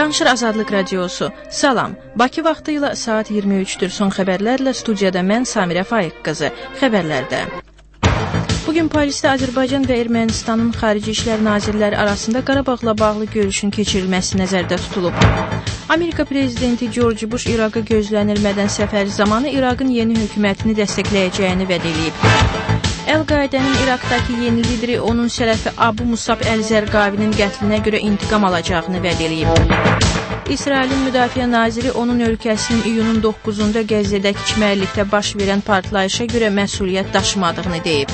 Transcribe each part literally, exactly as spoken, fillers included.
Danışır Azadlıq Radiosu. Salam. Bakı vaxtı ilə saat iyirmi üçdür. Son xəbərlərlə studiyada mən Samirə Faiq qızı. Xəbərlərdə. Bugün Parisdə Azərbaycan və Ermənistanın Xarici İşlər Nazirləri arasında Qarabağla bağlı görüşün keçirilməsi nəzərdə tutulub. Amerika prezidenti George Bush İraqa gözlənilmədən səfəri zamanı İraqın yeni hökumətini dəstəkləyəcəyini vəd edib. Əl-Qaidənin İraqdakı yeni lideri onun sələfi Abu Musab Əl-Zərqavinin qətlinə görə intiqam alacağını vəd edib. İsrailin Müdafiə Naziri onun ölkəsinin iyunun doqquzunda Qəzzədəki çimərlikdə baş verən partlayışa görə məsuliyyət daşımadığını deyib.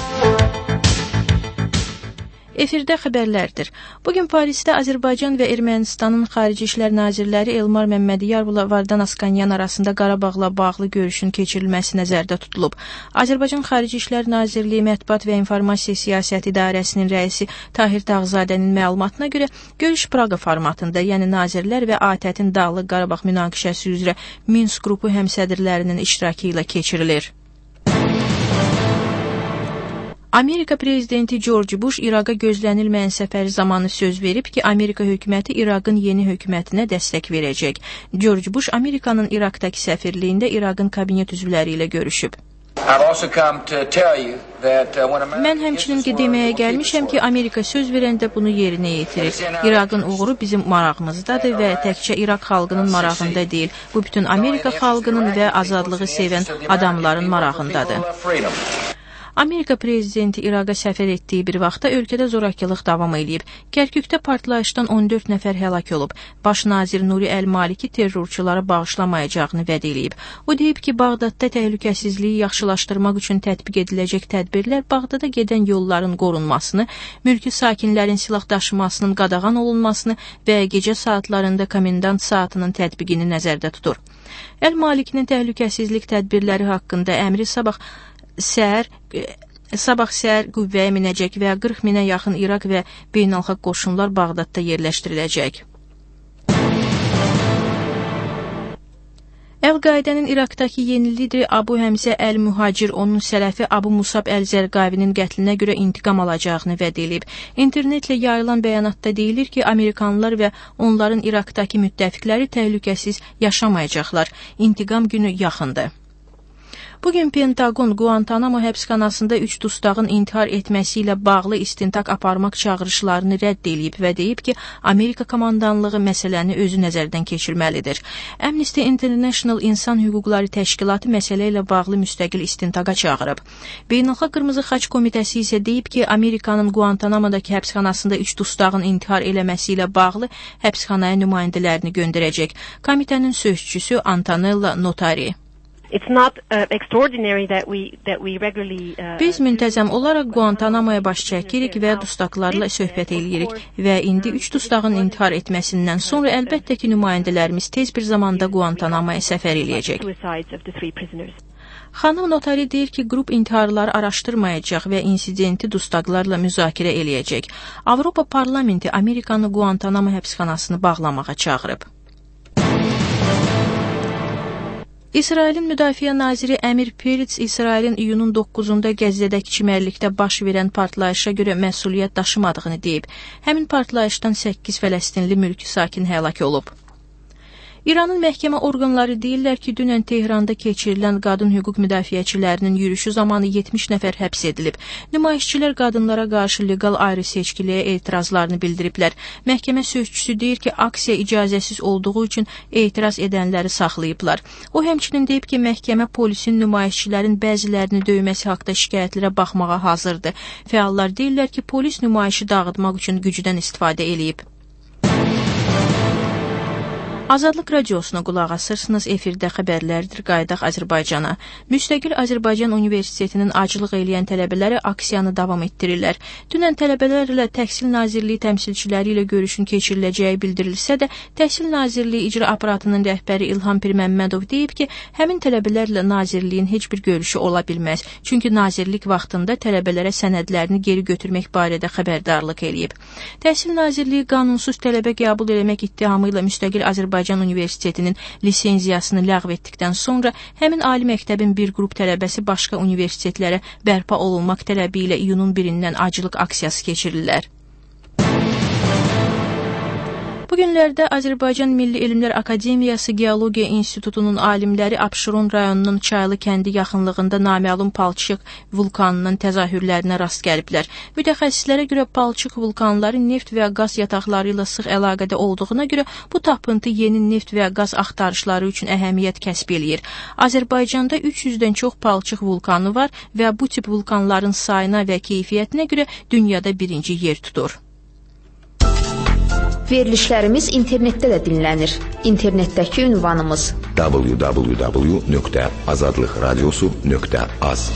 Efirdə xəbərlərdir. Bugün Parisdə Azərbaycan və Ermənistanın Xarici İşlər Nazirləri Elmar Məmmədiyarla Vardan Askanyan arasında Qarabağla bağlı görüşün keçirilməsi nəzərdə tutulub. Azərbaycan Xarici İşlər Nazirliyi Mətbuat və İnformasiya Siyasəti İdarəsinin rəisi Tahir Tağzadənin məlumatına görə görüş Praqa formatında, yəni Nazirlər və A T Ə T-in Dağlıq Qarabağ münaqişəsi üzrə Minsk qrupu həmsədrlərinin iştirakı ilə keçirilir. Amerika prezidenti George Bush İraqa gözlənilməyən səfəri zamanı söz verib ki, Amerika hökuməti İraqın yeni hökumətinə dəstək verəcək. George Bush Amerikanın İraqdakı səfirliyində İraqın kabinet üzvləri ilə görüşüb. Mən həmçinin ki, deməyə gəlmişəm ki, Amerika söz verəndə bunu yerinə yetirir. İraqın uğuru bizim marağımızdadır və təkcə İraq xalqının marağında deyil. Bu bütün Amerika xalqının və azadlığı sevən adamların marağındadır. Amerika prezidenti İraqa səfər etdiyi bir vaxtda ölkədə zorakılıq davam edib. Kərkükdə partlayışdan on dörd nəfər həlak olub. Baş nazir Nuri Əl-Maliki terrorçulara bağışlamayacağını vəd edib. O deyib ki, Bağdadda təhlükəsizliyi yaxşılaşdırmaq üçün tətbiq ediləcək tədbirlər Bağdada gedən yolların qorunmasını, mülki sakinlərin silah daşımasının qadağan olunmasını və gecə saatlarında komendant saatının tətbiqini nəzərdə tutur. Əl-Malikinin təhlükəsizlik tədbirləri haqqında əmri sabah Səhər, sabah səhər qüvvəyə minəcək və qırx minə yaxın İraq və beynəlxalq qoşunlar Bağdadda yerləşdiriləcək. Əl-Qaidənin İraqdakı yeni lideri Abu Həmzə Əl-Mühacir onun sələfi Abu Musab Əl-Zərqavinin qətlinə görə intiqam alacağını vəd edib. İnternetlə yayılan bəyanatda deyilir ki, Amerikanlılar və onların İraqdakı müttəfiqləri təhlükəsiz yaşamayacaqlar. İntiqam günü yaxındır. Bugün Pentagon Guantanamo həbsxanasında üç dustağın intihar etməsi ilə bağlı istintaq aparmaq çağırışlarını rədd edib və deyib ki, Amerika komandanlığı məsələni özü nəzərdən keçirməlidir. Amnesty International İnsan Hüquqları Təşkilatı məsələ ilə bağlı müstəqil istintaqa çağırıb. Beynəlxalq Qırmızı Xaç Komitəsi isə deyib ki, Amerikanın Guantanamo'dakı həbsxanasında üç dustağın intihar eləməsi ilə bağlı həbsxanaya nümayəndələrini göndərəcək. Komitənin sözçüsü Antonella Notari. It's not uh, extraordinary that we that we regularly uh, Biz müntəzəm olaraq Guantanamo'ya baş çəkirik və dustaqlarla söhbət eləyirik və indi üç dustağın intihar etməsindən sonra əlbəttə ki, nümayəndələrimiz tez bir zamanda Guantanamo'ya səfər eləyəcək. Xanım Notari deyir ki, qrup intiharları araşdırmayacaq və insidenti dustaqlarla müzakirə eləyəcək. Avropa Parlamenti Amerikanı Guantanamo həbsxanasını bağlamağa çağırıb. İsrailin Müdafiə Naziri Əmir Peretz İsrailin iyunun doqquzunda Qəzzədəki çimərlikdə baş verən partlayışa görə məsuliyyət daşımadığını deyib. Həmin partlayışdan səkkiz Fələstinli mülki sakin həlak olub. İranın məhkəmə orqanları deyirlər ki, dünən Tehranda keçirilən qadın hüquq müdafiəçilərinin yürüyüşü zamanı yetmiş nəfər həbs edilib. Nümayişçilər qadınlara qarşı legal ayrı seçkiliyə etirazlarını bildiriblər. Məhkəmə sözçüsü deyir ki, aksiya icazəsiz olduğu üçün etiraz edənləri saxlayıblar. O həmçinin deyib ki, məhkəmə polisin nümayişçilərin bəzilərini döyməsi haqda şikayətlərə baxmağa hazırdır. Fəallar deyirlər ki, polis nümayişi dağıtmaq üçün gücdən istifadə eləyib. Azadlıq Radiosuna qulaq asırsınız, efirdə xəbərlərdir, qayıdaq Azərbaycana. Müstəqil Azərbaycan Universitetinin aclıq eləyən tələbələri aksiyanı davam etdirirlər. Dünən tələbələrlə Təhsil Nazirliyi təmsilçiləri ilə görüşün keçiriləcəyi bildirilsə də, Təhsil Nazirliyi icra aparatının rəhbəri İlham Pirməmmədov deyib ki, həmin tələbələrlə Nazirliyin heç bir görüşü ola bilməz. Çünki Nazirlik vaxtında tələbələrə sənədlərini geri götürmək barədə xəbərdarlıq eləyib. Təhsil Nazirliyi qanunsuz tələbə qəbul eləmək ittihamı ilə Müstəqil Azərbaycan Azərbaycan Universitetinin lisenziyasını ləğv etdikdən sonra həmin ali məktəbin bir qrup tələbəsi başqa universitetlərə bərpa olunmaq tələbi ilə iyunun birindən aclıq aksiyası keçirirlər. Bu günlərdə Azərbaycan Milli Elmlər Akademiyası Geologiya İnstitutunun alimləri Abşeron rayonunun Çaylı kəndi yaxınlığında naməlum palçıq vulkanının təzahürlərinə rast gəliblər. Mütəxəssislərə görə palçıq vulkanları neft və qaz yataqları ilə sıx əlaqədə olduğuna görə bu tapıntı yeni neft və qaz axtarışları üçün əhəmiyyət kəsb eləyir. Azərbaycanda üç yüzdən çox palçıq vulkanı var və bu tip vulkanların sayına və keyfiyyətinə görə dünyada birinci yer tutur. Verilişlərimiz internetdə də dinlənir. İnternetdəki ünvanımız w w w nöqtə azadlıq radiosu nöqtə az.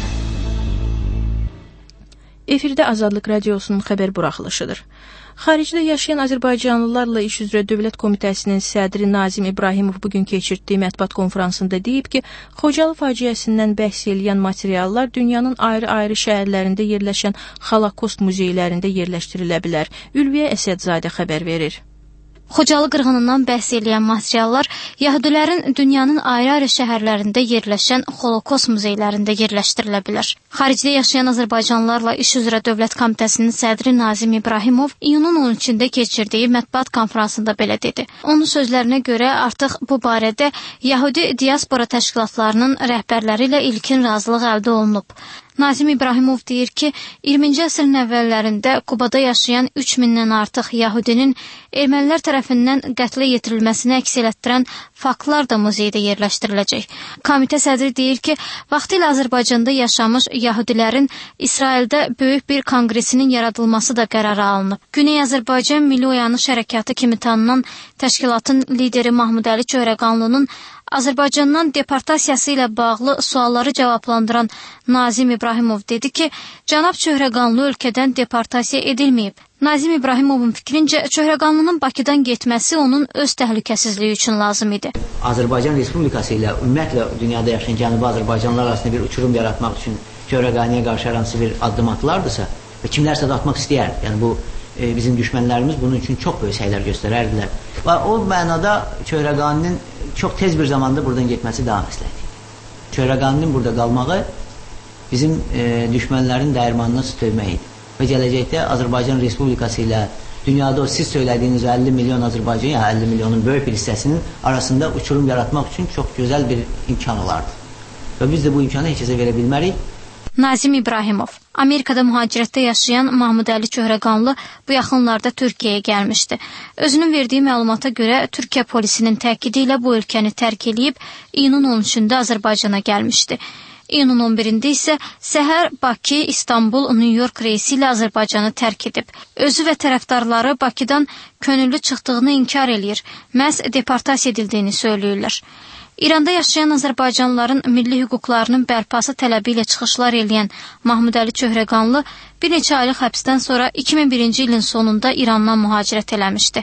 Efirdə Azadlıq Radiosunun xəbər buraxılışıdır. Xaricdə yaşayan Azərbaycanlılarla iş üzrə Dövlət Komitəsinin sədri Nazim İbrahimov bugün keçirdiyi mətbuat konfransında deyib ki, Xocalı faciəsindən bəhs eləyən materiallar dünyanın ayrı-ayrı şəhərlərində yerləşən Holokost muzeylərində yerləşdirilə bilər. Ülviyə Əsədzadə xəbər verir. Xocalı qırğınından bəhs eləyən materiallar Yəhudilərin dünyanın ayrı-ayrı şəhərlərində yerləşən Holokost muzeylərində yerləşdirilə bilər. Xaricdə yaşayan Azərbaycanlılarla iş üzrə Dövlət Komitəsinin sədri Nazim İbrahimov iyunun on üçündə keçirdiyi mətbuat konfransında belə dedi. Onun sözlərinə görə artıq bu barədə Yəhudi diaspora təşkilatlarının rəhbərləri ilə ilkin razılıq əldə olunub. Nazim İbrahimov deyir ki, iyirminci əsrin əvvəllərində Kubada yaşayan üç mindən artıq Yəhudinin ermənilər tərəfindən qətlə yetirilməsini əks elətdirən faktlar da muzeydə yerləşdiriləcək. Komitə sədri deyir ki, vaxtilə Azərbaycanda yaşamış Yəhudilərin İsraildə böyük bir konqresinin yaradılması da qərara alınıb. Güney Azərbaycan Milli Oyanış Hərəkatı kimi tanınan təşkilatın lideri Mahmud Əli Çöhrəqanlının Azərbaycandan deportasiyası ilə bağlı sualları cavablandıran Nazim İbrahimov dedi ki, cənab Çöhrəqanlı ölkədən deportasiya edilməyib. Nazim İbrahimovun fikrincə, Çöhrəqanlının Bakıdan getməsi onun öz təhlükəsizliyi üçün lazım idi. Azərbaycan Respublikası ilə ümumiyyətlə dünyada yaşayan Cənubi Azərbaycanlılar arasında bir uçurum yaratmaq üçün Çöhrəqaniyə qarşı hər hansı bir addım atılardısa və kimlərsə də atmaq istəyər. Yəni bu e, bizim düşmənlərimiz bunun üçün çox böyük səylər göstərərdilər. Və o mənada Çöhrəqaninin çox tez bir zamanda buradan getməsi daha məsləhətdir. Çöhrəqaninin burada qalmağı bizim e, düşmənlərin dəyirmanına su dövmək idi. Və gələcəkdə Azərbaycan Respublikası ilə dünyada o siz söylədiyiniz əlli milyon Azərbaycan, ya əlli milyonun böyük bir hissəsinin arasında uçurum yaratmaq üçün çox gözəl bir imkan olardı. Və biz də bu imkanı heç kəsə verə bilmərik. Nazim İbrahimov, Amerikada mühacirətdə yaşayan Mahmud Əli Çöhrəqanlı bu yaxınlarda Türkiyəyə gəlmişdi. Özünün verdiyi məlumata görə Türkiyə polisinin təkidi ilə bu ölkəni tərk edib iyunun on üçündə Azərbaycana gəlmişdi. İyunun on birində isə səhər Bakı, İstanbul, New York reysi ilə Azərbaycanı tərk edib. Özü və tərəfdarları Bakıdan könüllü çıxdığını inkar eləyir, məhz deportasiya edildiyini söyləyirlər. İranda yaşayan Azərbaycanlıların milli hüquqlarının bərpası tələbi ilə çıxışlar eləyən Mahmud Əli Çöhrəqanlı bir neçə aylıq həbsdən sonra iki min birinci ilin sonunda İrandan mühacirət eləmişdi.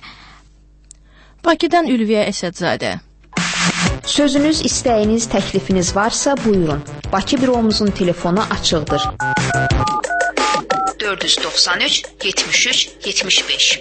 Bakıdan Ülviyə Əsədzadə. Sözünüz, istəyiniz, təklifiniz varsa buyurun. Bakı büromuzun telefonu açıqdır. dörd yüz doxsan üç yetmiş üç yetmiş beş.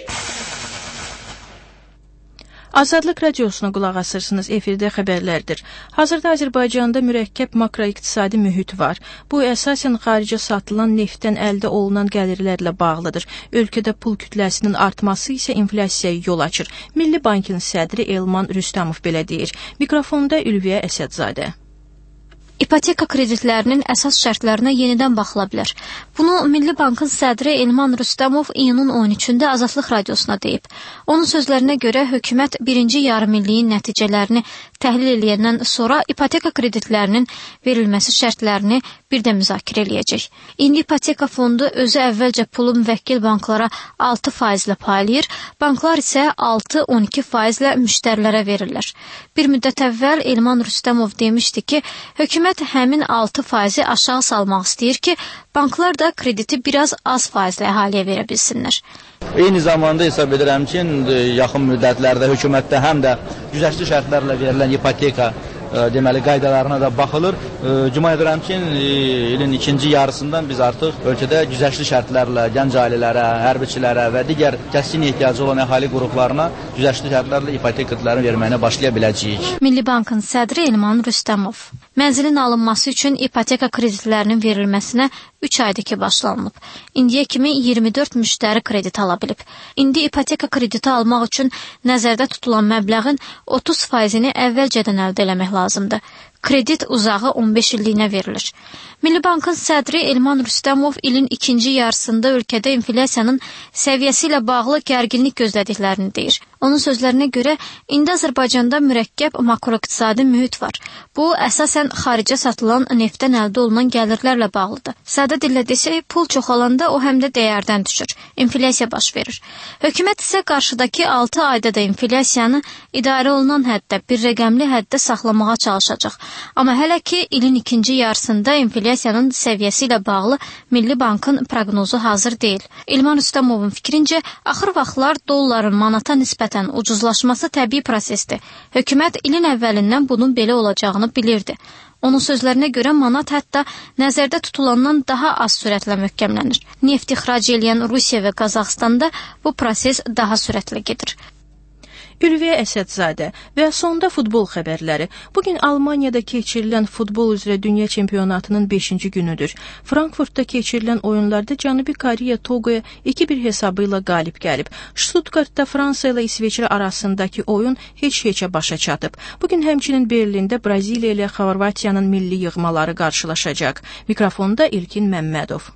Azadlıq Radiosuna qulaq asırsınız, efirdə xəbərlərdir. Hazırda Azərbaycanda mürəkkəb makroiqtisadi mühit var. Bu, əsasən xaricə satılan neftdən əldə olunan gəlirlərlə bağlıdır. Ölkədə pul kütləsinin artması isə inflyasiyaya yol açır. Milli Bankın sədri Elman Rüstəmov belə deyir. Mikrofonda Ülviyə Əsədzadə. İpoteka kreditlərinin əsas şərtlərinə yenidən baxıla bilər. Bunu Milli Bankın sədri Elman Rüstəmov iyunun on üçündə Azadlıq Radiosuna deyib. Onun sözlərinə görə hökumət birinci yarımilliyin nəticələrini təhlil edəndən sonra ipoteka kreditlərinin verilməsi şərtlərini bir də müzakirə eləyəcək. İndi ipoteka fondu özü əvvəlcə pulu müvəkkil banklara altı faizlə paylayır, banklar isə altı on iki faizlə müştərilərə verirlər. Bir müddət əvvəl Elman Rüstəmov demişdi ki, hökumət həmin altı faizi aşağı salmaq istəyir ki, banklar da krediti biraz az faizlə əhaliyə verə bilsinlər. Eyni zamanda hesab edirəm ki, yaxın müddətlərdə hökumətdə həm də güzəştli şərtlərlə verilən ipoteka deməli qaydalarına da baxılır. Güman edirəm ki, ilin ikinci yarısından biz artıq ölkədə güzəştli şərtlərlə gənc ailələrə, hərbiçilərə və digər kəskin ehtiyacı olan əhali qruplarına güzəştli şərtlərlə ipoteka kreditlərini verməyinə başlaya biləcəyik. Milli Bankın sədri Elman Rüstəmov. Mənzilin alınması üçün ipoteka kreditlərinin verilməsinə üç aydır ki başlanılıb. İndiyə kimi iyirmi dörd müştəri kredit ala bilib. İndi ipoteka krediti almaq üçün nəzərdə tutulan məbləğin otuz faizini əvvəlcədən əldə eləmək lazımdır. Kredit uzağı on beş illiyinə verilir. Milli Bankın sədri Elman Rüstəmov ilin ikinci yarısında ölkədə inflyasiyanın səviyyəsi ilə bağlı gərginlik gözlədiklərini deyir. Onun sözlərinə görə, indi Azərbaycanda mürəkkəb makroiqtisadi mühit var. Bu, əsasən xaricə satılan neftdən əldə olunan gəlirlərlə bağlıdır. Sadə dillə desək, pul çoxalanda o həm də dəyərdən düşür. İnflyasiya baş verir. Hökumət isə qarşıdakı altı ayda da inflyasiyanı idarə olunan həddə, bir rəqəmli həddə saxlamağa çalışacaq. Amma hələ ki, ilin ikinci yarısında inflyasiyanın səviyyəsi ilə bağlı Milli Bankın proqnozu hazır deyil. İlman Rüstəmovun fikrincə, axır vaxtlar dolların manata nisbətən ucuzlaşması təbii prosesdir. Hökumət ilin əvvəlindən bunun belə olacağını bilirdi. Onun sözlərinə görə manat hətta nəzərdə tutulandan daha az sürətlə möhkəmlənir. Neft ixrac edən Rusiya və Qazaxstanda bu proses daha sürətlə gedir. Ülviyə Əsədzadə və sonda futbol xəbərləri. Bugün Almaniyada keçirilən futbol üzrə dünya çempionatının beşinci günüdür. Frankfurtda keçirilən oyunlarda Cənubi Koreya Togoya iki bir hesabı ilə qalib gəlib. Stuttgartda Fransa ilə İsveçrə arasındakı oyun heç-heçə başa çatıb. Bugün həmçinin Berlində Braziliya ilə Xorvatiyanın milli yığmaları qarşılaşacaq. Mikrofonda İlkin Məmmədov.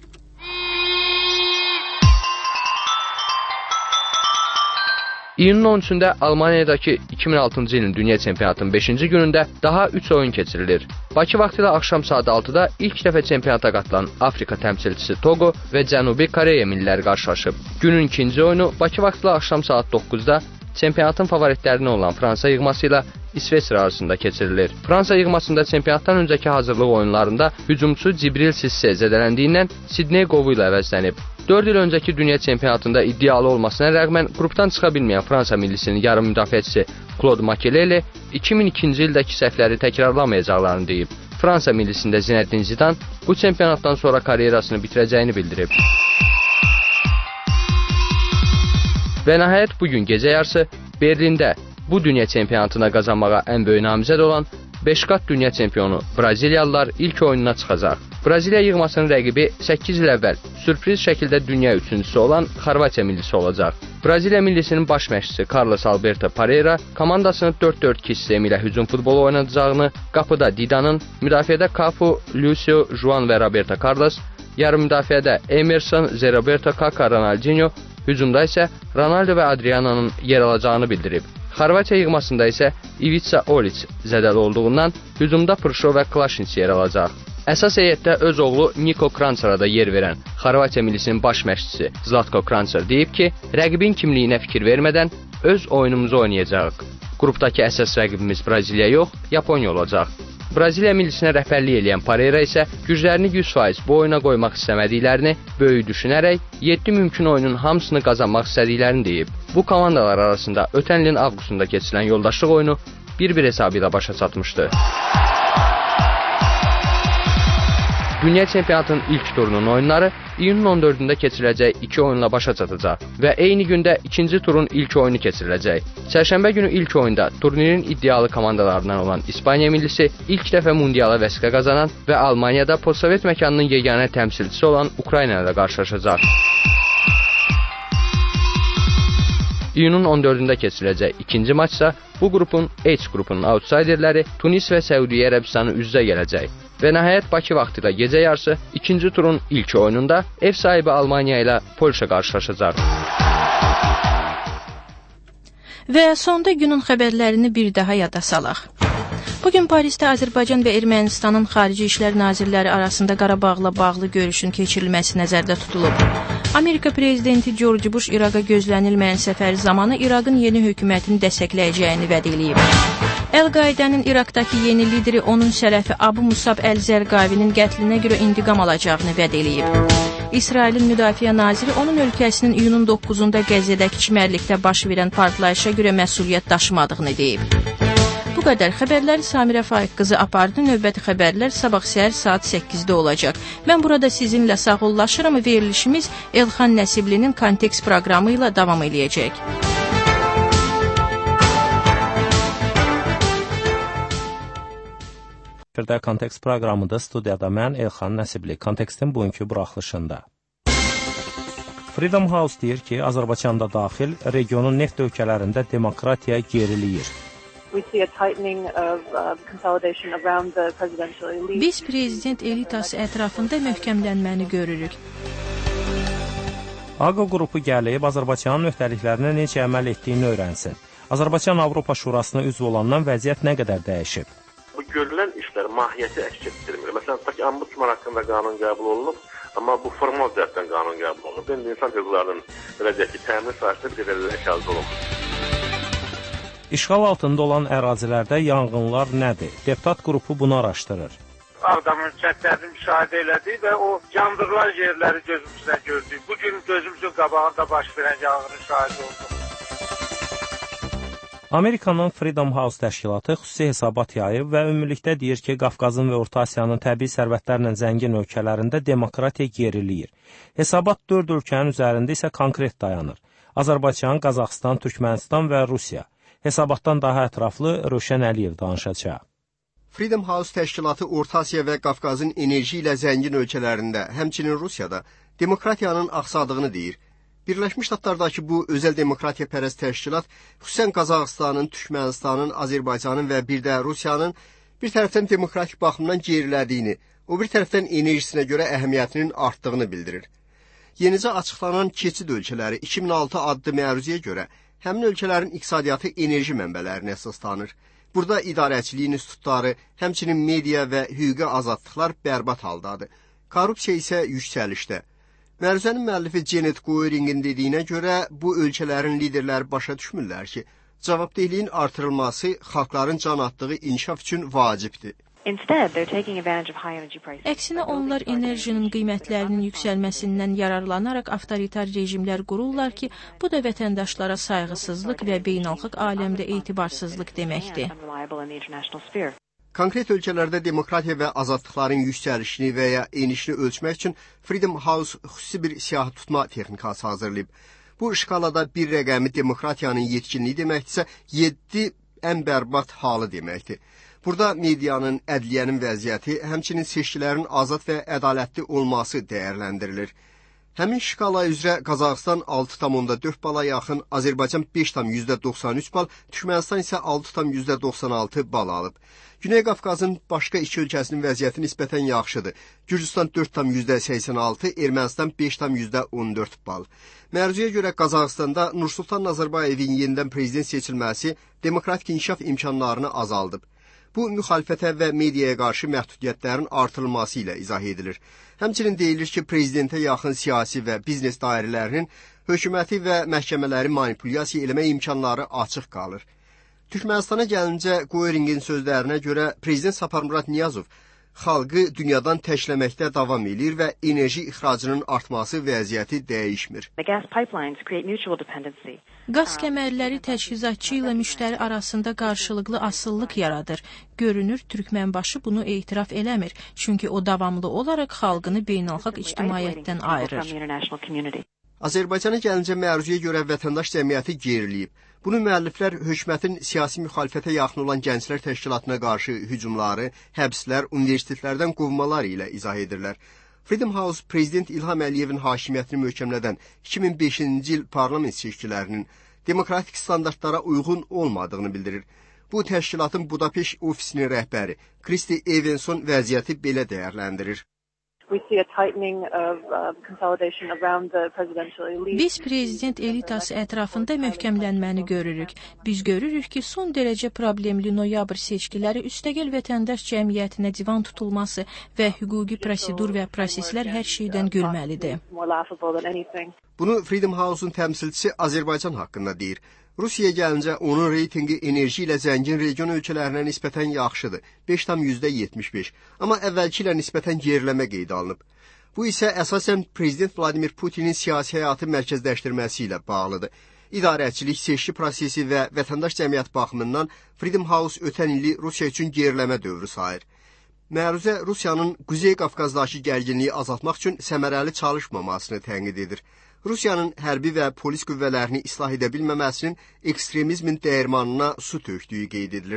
İyunun on üçündə Almaniyadakı iki min altıncı ilin dünya çempionatının beşinci günündə daha üç oyun keçirilir. Bakı vaxtı ilə axşam saat altıda ilk dəfə çempionata qatılan Afrika təmsilçisi Togo və Cənubi Koreya milliləri qarşılaşıb. Günün ikinci oyunu Bakı vaxtı ilə axşam saat doqquzda çempionatın favoritlərindən olan Fransa yığması ilə İsveçrə arasında keçirilir. Fransa yığmasında çempionatdan öncəki hazırlıq oyunlarında hücumçu Cibril Sisse zədələndiyindən Sidney Govu ilə əvəzlənib. dörd il öncəki dünya çempionatında iddialı olmasına rəğmən qrupdan çıxa bilməyən Fransa millisinin yarım müdafiəçisi Claude Makelele iki min ikinci ildəki səhvləri təkrarlamayacaqlarını deyib. Fransa millisində Zinedine Zidane bu çempionatdan sonra karyerasını bitirəcəyini bildirib. Və nəhayət bugün gecə yarısı Berlində bu dünya çempionatına qazanmağa ən böyük namizəd olan beş qat dünya çempionu Braziliyalılar ilk oyununa çıxacaq. Braziliya yığmasının rəqibi səkkiz il əvvəl sürpriz şəkildə dünya üçüncüsü olan Xorvatiya millisi olacaq. Braziliya millisinin baş məşqçisi Carlos Alberto Pereira komandasını dörd dörd iki sistemi ilə hücum futbolu oynadacağını, qapıda Didanın, müdafiədə Cafu, Lucio, Juan və Roberto Carlos, yarım müdafiədə Emerson, Zé Roberto, Kaka, Ronaldinho, hücumda isə Ronaldo və Adriana'nın yer alacağını bildirib. Xorvatiya yığmasında isə Ivica Olic zədəli olduğundan hücumda Pršo və Klašnić yer alacaq. Əsas heyətdə öz oğlu Niko Krančara da yer verən Xorvatiya millisinin baş məşqçisi Zlatko Krančar deyib ki, rəqibin kimliyinə fikir vermədən öz oyunumuzu oynayacağıq. Qrupdakı əsas rəqibimiz Braziliya yox, Yaponiya olacaq. Braziliya millisinə rəhbərlik edən Pereira isə güclərini yüz faiz bu oyuna qoymaq istəmədiklərini böyük düşünərək yeddi mümkün oyunun hamısını qazanmaq istədiklərini deyib. Bu komandalar arasında ötən ilin avqustunda keçirilən yoldaşlıq oyunu bir bir hesabı ilə başa çatmışdı. Dünya çempionatının ilk turunun oyunları iyunun on dördündə keçiriləcək iki oyunla başa çatacaq və eyni gündə ikinci turun ilk oyunu keçiriləcək. Çərşənbə günü ilk oyunda turnirin iddialı komandalarından olan İspaniya millisi ilk dəfə mundiala vəsiqə qazanan və Almaniyada postsovet məkanının yeganə təmsilçisi olan Ukrayna ilə qarşılaşacaq. İyunun on dördündə keçiriləcək ikinci maçsa bu qrupun H qrupunun outsiderləri Tunis və Səudiyyə Ərəbistanı üz-üzə gələcək. Və nəhayət Bakı vaxtı ilə gecə yarısı ikinci turun ilk oyununda ev sahibi Almaniya ilə Polşa qarşılaşacaq. Və sonda günün xəbərlərini bir daha yada salaq. Bugün Parisdə Azərbaycan və Ermənistanın xarici işlər nazirləri arasında Qarabağla bağlı görüşün keçirilməsi nəzərdə tutulub. Amerika prezidenti George Bush İraqa gözlənilməyən səfəri zamanı İraqın yeni hökumətini dəstəkləyəcəyini vəd edib. Əl-Qaidənin İraqdakı yeni lideri onun sələfi Abu Musab Əl-Zərqavinin qətlinə görə intiqam alacağını vəd edib. İsrailin müdafiə naziri onun ölkəsinin iyunun doqquzunda Qəzzədəki çimərlikdə baş verən partlayışa görə məsuliyyət daşımadığını deyib. Bu qədər xəbərləri Samirə Faiq qızı apardı. Növbəti xəbərlər sabah səhər saat səkkizdə olacaq. Mən burada sizinlə sağollaşıram. Verilişimiz Elxan Nəsiblinin Kontekst proqramı ilə davam edəcək. Firdə Kontekst proqramında studiyada mən Elxan Nəsibli. Kontekstin bugünkü buraxılışında. Freedom House deyir ki, Azərbaycanda daxil regionun neft ölkələrində demokratiya geriliyir. Biz prezident elitası ətrafında möhkəmlənməni görürük. AQO qrupu gəlib Azərbaycanın öhdəliklərinə necə əməl etdiyini öyrənsin. Azərbaycan Avropa Şurasına üzv olandan vəziyyət nə qədər dəyişib? Bu görülən işlər mahiyyəti əks etdirmir. Məsələn, tutaq ki, ombudsman haqqında qanun qəbul olunub, amma bu formal cəhətdən qanun qəbul olunub. İndi insan hüquqlarının beləcək ki, təmin sahəsində bir qədər əşyalı olunmur. İşğal altında olan ərazilərdə yanğınlar nədir? Deputat qrupu bunu araşdırır. Ağdamın kəndlərini müşahidə elədik və o yandırılan yerləri gözümüzlə gördük. Bugün gözümüzün qabağında baş verən yanğının şahidi olduq. Amerikanın Freedom House təşkilatı xüsusi hesabat yayıb və ümumilikdə deyir ki, Qafqazın və Orta Asiyanın təbii sərvətlərlə zəngin ölkələrində demokratiya geriliyir. Hesabat dörd ölkənin üzərində isə konkret dayanır. Azərbaycan, Qazaxıstan, Türkmənistan və Rusiya. Hesabatdan daha ətraflı Rövşən Əliyev danışacaq. Freedom House təşkilatı Orta Asiya və Qafqazın enerji ilə zəngin ölkələrində, həmçinin Rusiyada demokratiyanın axsadığını deyir. Birləşmiş Ştatlardakı bu özəl demokratiya pərəst təşkilat xüsusən Qazaxıstanın, Türkmənistanın, Azərbaycanın və bir də Rusiyanın bir tərəfdən demokratik baxımdan gerilədiyini, o bir tərəfdən enerjisinə görə əhəmiyyətinin artdığını bildirir. Yenicə açıqlanan keçid ölkələri iki min altı adlı məruzəyə görə həmin ölkələrin iqtisadiyyatı enerji mənbələrinə əsaslanır. Burada idarəçilik institutları, həmçinin media və hüquqi azadlıqlar bərbad haldadır. Korrupsiya isə yüksəlişdə. Məruzənin müəllifi Janet Goeringin dediyinə görə bu ölkələrin liderləri başa düşmürlər ki, cavabdehliyin artırılması xalqların can atdığı inkişaf üçün vacibdir. Əksinə onlar enerjinin qiymətlərinin yüksəlməsindən yararlanaraq avtoritar rejimlər qururlar ki, bu da vətəndaşlara sayğısızlıq və beynəlxalq aləmdə etibarsızlıq deməkdir. Konkret ölkələrdə demokratiya və azadlıqların yüksəlişini və ya enişini ölçmək üçün Freedom House xüsusi bir siyahı tutma texnikası hazırlayıb. Bu şkalada bir rəqəmi demokratiyanın yetkinliyi deməkdirsə, yeddi ən bərbad halı deməkdir. Burada medianın, ədliyyənin vəziyyəti, həmçinin seçkilərin azad və ədalətli olması dəyərləndirilir. Həmin şkala üzrə Qazaxıstan altı tam dörd bala yaxın, Azərbaycan beş tam doxsan üç bal, Türkmənistan isə altı tam doxsan altı bal alıb. Güney Qafqazın başqa iki ölkəsinin vəziyyəti nisbətən yaxşıdır. Gürcüstan dörd tam səksən altı, Ermənistan beş tam on dörd bal. Məruzəyə görə Qazaxıstanda Nursultan Nazarbayevin yenidən prezident seçilməsi demokratik inkişaf imkanlarını azaldıb. Bu, müxalifətə və mediaya qarşı məhdudiyyətlərin artırılması ilə izah edilir. Həmçinin deyilir ki, prezidentə yaxın siyasi və biznes dairələrinin hökuməti və məhkəmələri manipulyasiya eləmə imkanları açıq qalır. Türkmənistana gəlincə, Goeringin sözlərinə görə prezident Saparmurat Niyazov xalqı dünyadan təkləməkdə davam edir və enerji ixracının artması vəziyyəti dəyişmir. Qaz kəmərləri təchizatçı ilə müştəri arasında qarşılıqlı asıllıq yaradır. Görünür, Türkmənbaşı bunu etiraf eləmir, çünki o davamlı olaraq xalqını beynəlxalq ictimaiyyətdən ayırır. Azərbaycana gəlincə məruzəyə görə vətəndaş cəmiyyəti geriliyib. Bunu müəlliflər hökumətin siyasi müxalifətə yaxın olan gənclər təşkilatına qarşı hücumları, həbslər, universitetlərdən qovmaları ilə izah edirlər. Freedom House prezident İlham Əliyevin hakimiyyətini möhkəmlədən iki min beşinci il parlament seçkilərinin demokratik standartlara uyğun olmadığını bildirir. Bu təşkilatın Budapeşt ofisinin rəhbəri Kristi Evenson vəziyyəti belə dəyərləndirir. Biz prezident elitası ətrafında möhkəmlənməni görürük. Biz görürük ki, son dərəcə problemli noyabr seçkiləri üstəgəl vətəndaş cəmiyyətinə divan tutulması və hüquqi prosedur və proseslər hər şeydən gülməlidir. Bunu Freedom House-un təmsilçisi Azərbaycan haqqında deyir. Rusiyaya gəlincə onun reytingi enerji ilə zəngin region ölkələrinə nisbətən yaxşıdır, beş tam yetmiş beş, amma əvvəlki ilə nisbətən geriləmə qeyd alınıb. Bu isə əsasən prezident Vladimir Putinin siyasi həyatı mərkəzləşdirməsi ilə bağlıdır. İdarəçilik, seçki prosesi və vətəndaş cəmiyyət baxımından Freedom House ötən ili Rusiya üçün geriləmə dövrü sayır. Məruzə Rusiyanın Quzey Qafqazdakı gərginliyi azaltmaq üçün səmərəli çalışmamasını tənqid edir. Rusiyanın hərbi və polis qüvvələrini islah edə bilməməsinin ekstremizmin dəyirmanına su tökdüyü qeyd edilir.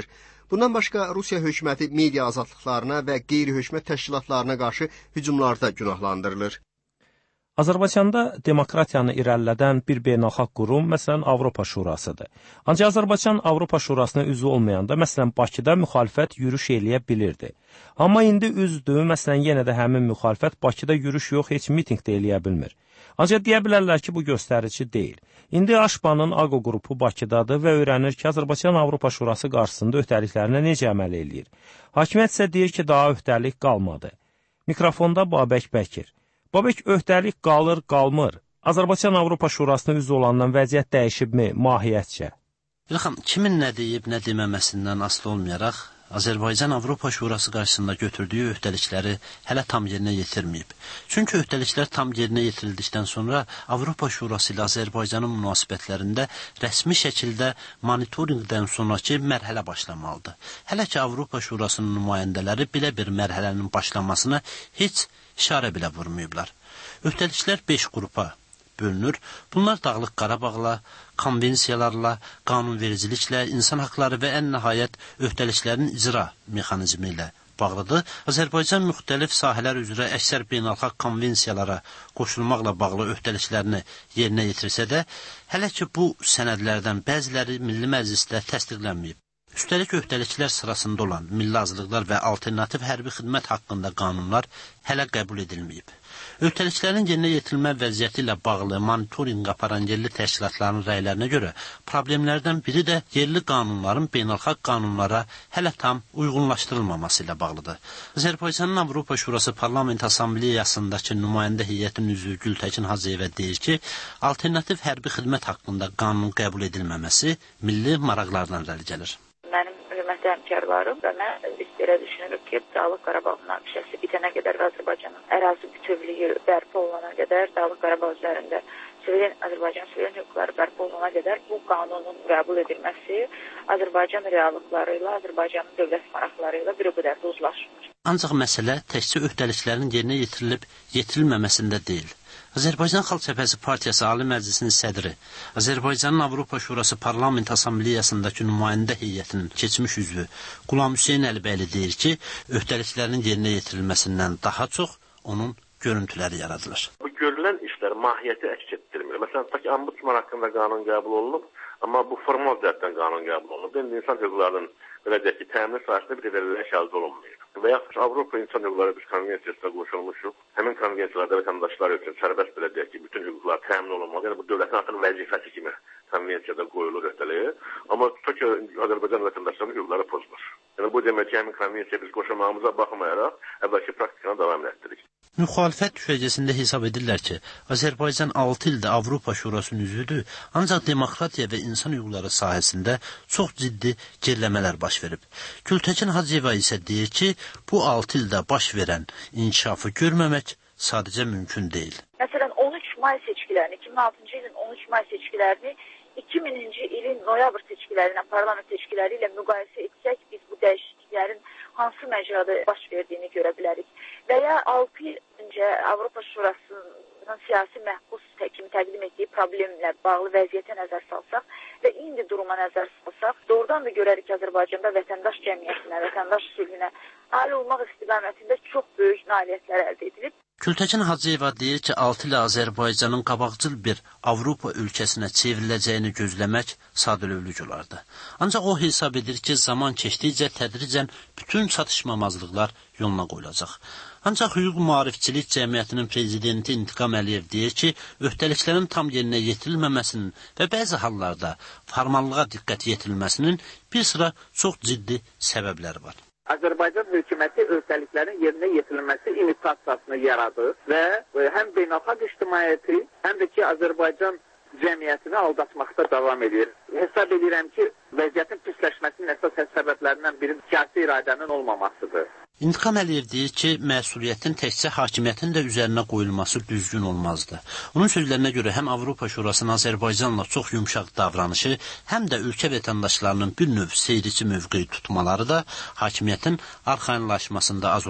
Bundan başqa Rusiya hökuməti media azadlıqlarına və qeyri-hökumət təşkilatlarına qarşı hücumlarda günahlandırılır. Azərbaycanda demokratiyanı irəlilədən bir beynəlxalq qurum, məsələn, Avropa Şurasıdır. Ancaq Azərbaycan Avropa Şurasına üzv olmayanda, məsələn, Bakıda müxalifət yürüş eləyə bilirdi. Amma indi üzdür, məsələn, yenə də həmin müxalifət Bakıda yürüş yox, heç miting də eləyə bilmir. Ancaq deyə bilərlər ki, bu göstərici deyil. İndi Aşbanın AQO qrupu Bakıdadır və öyrənir ki, Azərbaycan Avropa Şurası qarşısında öhdəliklərinə necə əməl eləyir. Hakimiyyət isə deyir ki, daha öhdəlik qalmadı. Mikrofonda Babək Bəkir. Babək, öhdəlik qalır, qalmır. Azərbaycan Avropa Şurasına üzv olandan vəziyyət dəyişibmi mahiyyətcə? Baxın, kimin nə deyib, nə deməməsindən asılı olmayaraq, Azərbaycan Avropa Şurası qarşısında götürdüyü öhdəlikləri hələ tam yerinə yetirməyib. Çünki öhdəliklər tam yerinə yetirildikdən sonra Avropa Şurası ilə Azərbaycanın münasibətlərində rəsmi şəkildə monitorinqdən sonraki mərhələ başlamalıdır. Hələ ki, Avropa Şurasının nümayəndələri belə bir mərhələnin başlanmasına heç işarə belə vurmayıblar. Öhdəliklər beş qrupa bölünür. Bunlar Dağlıq Qarabağla, konvensiyalarla, qanunvericiliklə, insan haqları və ən nəhayət öhdəliklərin icra mexanizmi ilə bağlıdır. Azərbaycan müxtəlif sahələr üzrə əksər beynəlxalq konvensiyalara qoşulmaqla bağlı öhdəliklərini yerinə yetirsə də, hələ ki bu sənədlərdən bəziləri Milli Məclisdə təsdiqlənməyib. Üstəlik öhdəliklər sırasında olan milli azlıqlar və alternativ hərbi xidmət haqqında qanunlar hələ qəbul edilməyib. Öhdəliklərin yerinə yetirilmə vəziyyəti ilə bağlı monitorinq aparan yerli təşkilatların rəylərinə görə problemlərdən biri də yerli qanunların beynəlxalq qanunlara hələ tam uyğunlaşdırılmaması ilə bağlıdır. Azərbaycanın Avropa Şurası Parlament Assambleyasındakı nümayəndə heyətin üzvü Gültəkin Hacıyevə deyir ki, alternativ hərbi xidmət haqqında qanun qəbul edilməməsi milli maraqlardan irəli gəlir. Mənim hörmətli həmkarlarım və mən biz belə düşünürük ki, Dağlıq Qarabağ münaqişəsi bitənə qədər və Azərbaycanın ərazi bütövlüyü bərpa olunana qədər, Dağlıq Qarabağ üzərində suveren Azərbaycan suveren hüquqları bərpa olunana qədər bu qanunun qəbul edilməsi Azərbaycan reallıqları ilə, Azərbaycanın dövlət maraqları ilə bir o qədər də uzlaşmır. Ancaq məsələ təkcə öhdəliklərin yerinə yetirilib yetirilməməsində deyil. Azərbaycan Xalq Cəbhəsi Partiyası Ali Məclisinin sədri, Azərbaycanın Avropa Şurası Parlament Assambleyasındakı nümayəndə heyətinin keçmiş üzvü Qulam Hüseyn Əlibəyli deyir ki, öhdəliklərin yerinə yetirilməsindən daha çox onun görüntüləri yaradılır. Bu görülən işlər mahiyyəti əks etdirmir. Məsələn, tak ombudsman haqqında qanun qəbul olunub, amma bu formal cəhətdən qanun qəbul olunub. İndi insan hüquqlarının beləcək ki, təmin sahəsində bir qədər şahid olunmayıb. Və yaxud Avropa İnsan Hüquqları biz konvensiyasına qoşulmuşuq. Həmin konvensiyalarda vətəndaşlar üçün sərbəst beləcək ki, bütün hüquqlar təmin olunmalı. Yəni bu dövlətin artıq vəzifəsi kimi konvensiyada qoyulur öhdəliyi. Amma tutaq ki, Azərbaycan vətəndaşlarının hüquqları pozulur. Yəni bu demək ki, həmin konvensiyaya biz qoşulmağımıza baxmayaraq əvvəlki praktikana davam etdiririk. Müxalifət düşərgəsində hesab edirlər ki, Azərbaycan altı ildə Avropa Şurasının üzvüdür, ancaq demokratiya və insan hüquqları sahəsində çox ciddi geriləmələr baş verib. Gültəkin Hacıyeva isə deyir ki, bu altı ildə baş verən inkişafı görməmək sadəcə mümkün deyil. Məsələn, on üç may seçkilərini, iki min altıncı ilin on üç may seçkilərini iki mininci ilin noyabr seçkiləri ilə, parlament seçkiləri ilə müqayisə etsək, biz bu dəyişikliklərin hansı məcrada baş verdiyini görə bilərik. Və ya altı il öncə Avropa Şurasının siyasi məhbus kimi təqdim etdiyi problemlə bağlı vəziyyətə nəzər salsaq və indi duruma nəzər salsaq, doğrudan da görərik ki, Azərbaycanda vətəndaş cəmiyyətinə, vətəndaş sülhünə nail olmaq istiqamətində çox böyük nailiyyətlər əldə edilib. Gültəkin Hacıyeva deyir ki, altı ilə Azərbaycanın qabaqcıl bir Avropa ölkəsinə çevriləcəyini gözləmək sadəlövlük olardı. Ancaq o hesab edir ki, zaman keçdikcə tədricən bütün çatışmamazlıqlar yoluna qoyulacaq. Ancaq hüquq maarifçilik cəmiyyətinin prezidenti İntiqam Əliyev deyir ki, öhdəliklərin tam yerinə yetirilməməsinin və bəzi hallarda formallığa diqqət yetirilməsinin bir sıra çox ciddi səbəbləri var. Azərbaycan hökuməti öhdəliklərin yerinə yetirilməsi imitasiyasını yaradır və həm beynəlxalq ictimaiyyəti, həm də ki, Azərbaycan cəmiyyətini aldatmaqda davam edir. Hesab edirəm ki, vəziyyətin pisləşməsinin əsas səbəblərindən biri siyasi iradənin olmamasıdır. İntiqam Əliyev deyir ki, məsuliyyətin təkcə hakimiyyətin də üzərinə qoyulması düzgün olmazdı. Onun sözlərinə görə həm Avropa Şurasının Azərbaycanla çox yumşaq davranışı, həm də ölkə vətəndaşlarının bir növ seyrici mövqeyi tutmaları da hakimiyyətin arxayınlaşmasında az rol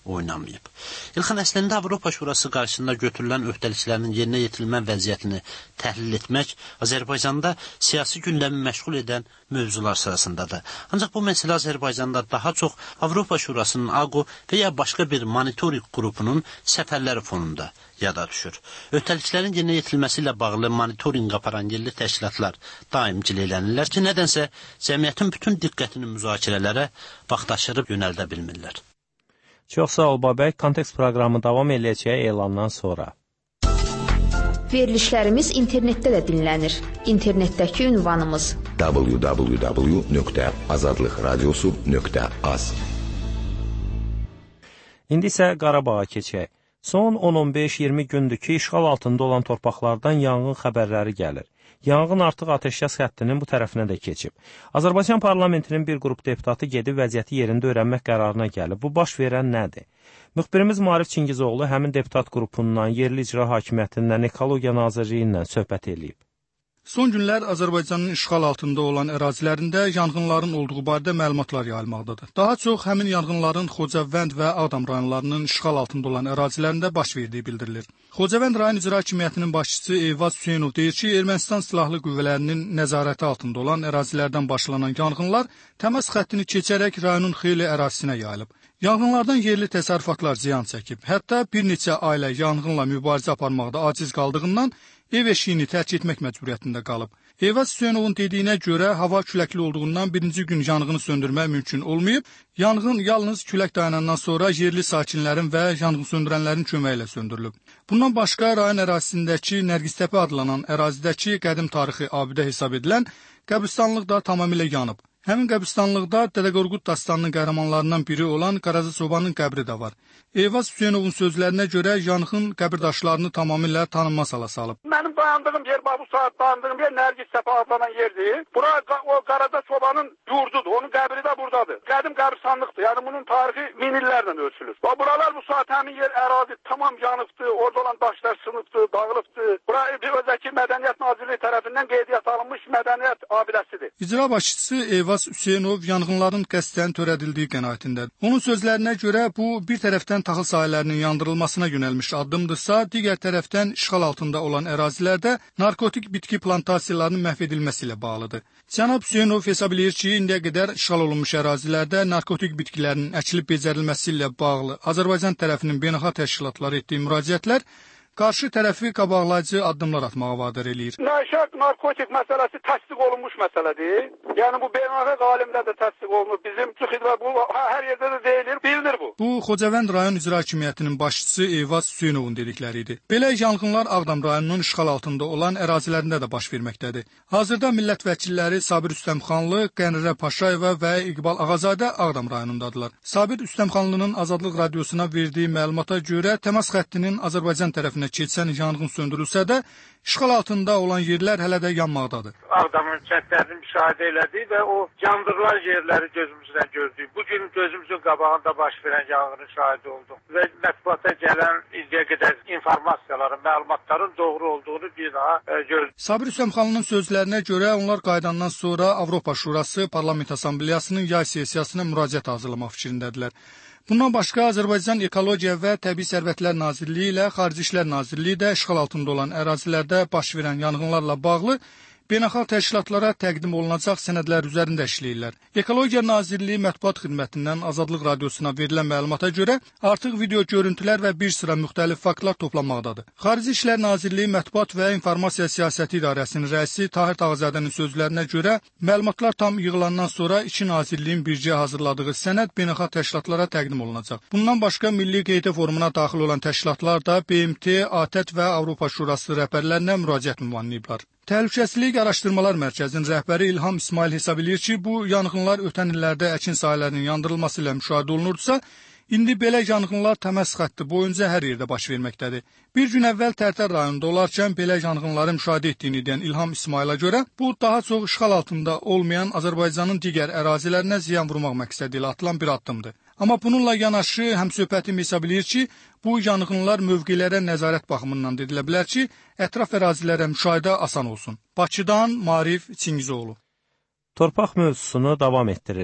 oynamayıb. İlxan, əslində Avropa Şurası qarşısında götürülən öhdəliklərin yerinə yetirilmə vəziyyətini təhlil etmək Azərbaycanda siyasi gündəmi məşğul edən mövzular sırasındadır. Ancaq bu məsələ Azərbaycanda daha çox Avropa Şurasının A Q O və ya başqa bir monitoring qrupunun səfərləri fonunda yada düşür. Öhdəliklərin yerinə yetirilməsi ilə bağlı monitoring aparan yerli təşkilatlar daim cileylənirlər ki, nədənsə cəmiyyətin bütün diqqətini müzakirələrə vaxtaşırıb yönəldə bilmirlər. Çox sağ ol Babək, Kontekst proqramı davam edəcəyi elandan sonra. Verilişlərimiz internetdə də dinlənir. İnternetdəki ünvanımız w w w nöqtə azadlıq radiosu nöqtə az. İndi isə Qarabağa keçək. Son on on beş iyirmi gündür ki, işğal altında olan torpaqlardan yanğın xəbərləri gəlir. Yanğın artıq atəşkəs xəttinin bu tərəfinə də keçib. Azərbaycan parlamentinin bir qrup deputatı gedib vəziyyəti yerində öyrənmək qərarına gəlib. Bu baş verən nədir? Müxbirimiz Maarif Çingizoğlu həmin deputat qrupundan, yerli icra hakimiyyətindən, Ekologiya Nazirliyindən söhbət edib. Son günlər Azərbaycanın işğal altında olan ərazilərində yanğınların olduğu barədə məlumatlar yayılmaqdadır. Daha çox həmin yanğınların Xocavənd və Ağdam rayonlarının işğal altında olan ərazilərində baş verdiyi bildirilir. Xocavənd rayon icra hakimiyyətinin başçısı Eyvaz Hüseynov deyir ki, Ermənistan silahlı qüvvələrinin nəzarəti altında olan ərazilərdən başlanan yanğınlar təmas xəttini keçərək rayonun xeyli ərazisinə yayılıb. Yanğınlardan yerli təsərrüfatlar ziyan çəkib. Hətta bir neçə ailə yanğınla mübarizə aparmaqda aciz qaldığından ev eşiyini tərk etmək məcburiyyətində qalıb. Eyvaz Hüseynovun dediyinə görə hava küləkli olduğundan birinci gün yanğını söndürmək mümkün olmayıb. Yanğın yalnız külək dayanandan sonra yerli sakinlərin və yanğın söndürənlərin köməyi ilə söndürülüb. Bundan başqa rayon ərazisindəki Nərgiztəpə adlanan ərazidəki qədim tarixi abidə hesab edilən qəbristanlıq da tamamilə yanıb. Həmin qəbristanlıqda Dədə Qorqud dastanının qəhrəmanlarından biri olan Qarazı Sobanın qəbri də var. Eyvaz Hüseynovun sözlərinə görə yanğın qəbirdaşlarını tamamilə tanınmaz hala salıb. Mənim dayandığım yer, bu saat dayandığım yer Nərgiztəpə adlanan yerdir. Bura o Qarazı Sobanın yurdudur, onun qəbri də buradadır. Qədim qəbristanlıqdır, yəni bunun tarixi min illərlə ölçülür. Buralar bu saat həmin yer ərazi tamam yanıbdır, orada olan daşlar sınıbdır, dağılıbdır. Bura bir özdəki Mədəniyyət Nazirliyi tərəfindən qeydiyyat alınmış mədəniyyət abidəsidir. İcra başçısı Eyvaz Hüseynov yanğınların qəsdən törədildiyi qənaətindədir. Onun sözlərinə görə bu bir tərəfdən taxıl sahələrinin yandırılmasına yönəlmiş addımdırsa, digər tərəfdən işğal altında olan ərazilərdə narkotik bitki plantasiyalarının məhv edilməsi ilə bağlıdır. Cənab Hüseynov hesab edir ki, indiyə qədər işğal olunmuş ərazilərdə narkotik bitkilərin əkilib becərilməsi ilə bağlı Azərbaycan tərəfinin beynəlxalq təşkilatları etdiyi müraciətlər qarşı tərəfi qabaqlayıcı addımlar atmağa vadar eləyir. Nəşət narkotik məsələsi təsdiq olunmuş məsələdir. Yəni bu beynəlxalq alimdə də təsdiq olunur. Bizim çıxıdva bu hər yerdə də deyilir, bilinir bu. Bu Xocavənd rayon icra hakimiyyətinin başçısı Eyvaz Hüseynovun dedikləri idi. Belə yanğınlar Ağdam rayonunun işğal altında olan ərazilərində də baş verməkdədir. Hazırda millət vəkilləri Sabir Üstəmxanlı, Qənirə Paşayeva və İqbal Ağazadə Ağdam rayonundadılar. Sabir Üstəmxanlının Azadlıq radiosuna verdiyi məlumata görə təmas xəttinin Azərbaycan tərəfindən keçən yanğın söndürülsə də, işğal altında olan yerlər hələ də yanmaqdadır. Ağdamın kəndlərini müşahidə elədik və o yandırılan yerləri gözümüzlə gördük. Bugün gözümüzün qabağında baş verən yanğının şahidi olduq və mətbuata gələn indiyə qədər informasiyaların, məlumatların doğru olduğunu bir daha e, gördük. Sabir Üstəmxanlının sözlərinə görə onlar qayıdandan sonra Avropa Şurası Parlament Assambleyasının yay sessiyasına müraciət hazırlamaq fikrindədirlər. Bundan başqa Azərbaycan Ekologiya və Təbii Sərvətlər Nazirliyi ilə Xarici İşlər Nazirliyi də işğal altında olan ərazilərdə baş verən yanğınlarla bağlı beynəlxalq təşkilatlara təqdim olunacaq sənədlər üzərində işləyirlər. Ekologiya Nazirliyi Mətbuat Xidmətindən Azadlıq radiosuna verilən məlumata görə artıq video görüntülər və bir sıra müxtəlif faktlar toplanmaqdadır. Xarici İşlər Nazirliyi Mətbuat və İnformasiya Siyasəti İdarəsinin rəisi Tahir Tağızadənin sözlərinə görə məlumatlar tam yığılandan sonra iki nazirliyin bircə hazırladığı sənəd beynəlxalq təşkilatlara təqdim olunacaq. Bundan başqa Milli Qeydiyyat Forumuna daxil olan təşkilatlar da B M T, A T E T və Avropa Şurası rəhbərlərinə müraciət ünvanlayıblar. Təhlükəsizlik Araşdırmalar Mərkəzinin rəhbəri İlham İsmail hesab edir ki, bu yanğınlar ötən illərdə əkin sahələrinin yandırılması ilə müşahidə olunurdsa, indi belə yanğınlar təmas xətti boyunca hər yerdə baş verməkdədir. Bir gün əvvəl Tərtər rayonunda olarkən belə yanğınları müşahidə etdiyini deyən İlham İsmaila görə, bu daha çox işğal altında olmayan Azərbaycanın digər ərazilərinə ziyan vurmaq məqsədi ilə atılan bir addımdır. Amma bununla yanaşı həmsöhbətim hesab edir ki, bu yanğınlar mövqelərə nəzarət baxımından dedilə bilər ki, ətraf ərazilərə müşahidə asan olsun. Bakıdan Maarif Çingizoğlu. Torpaq mövzusunu davam etdiririk.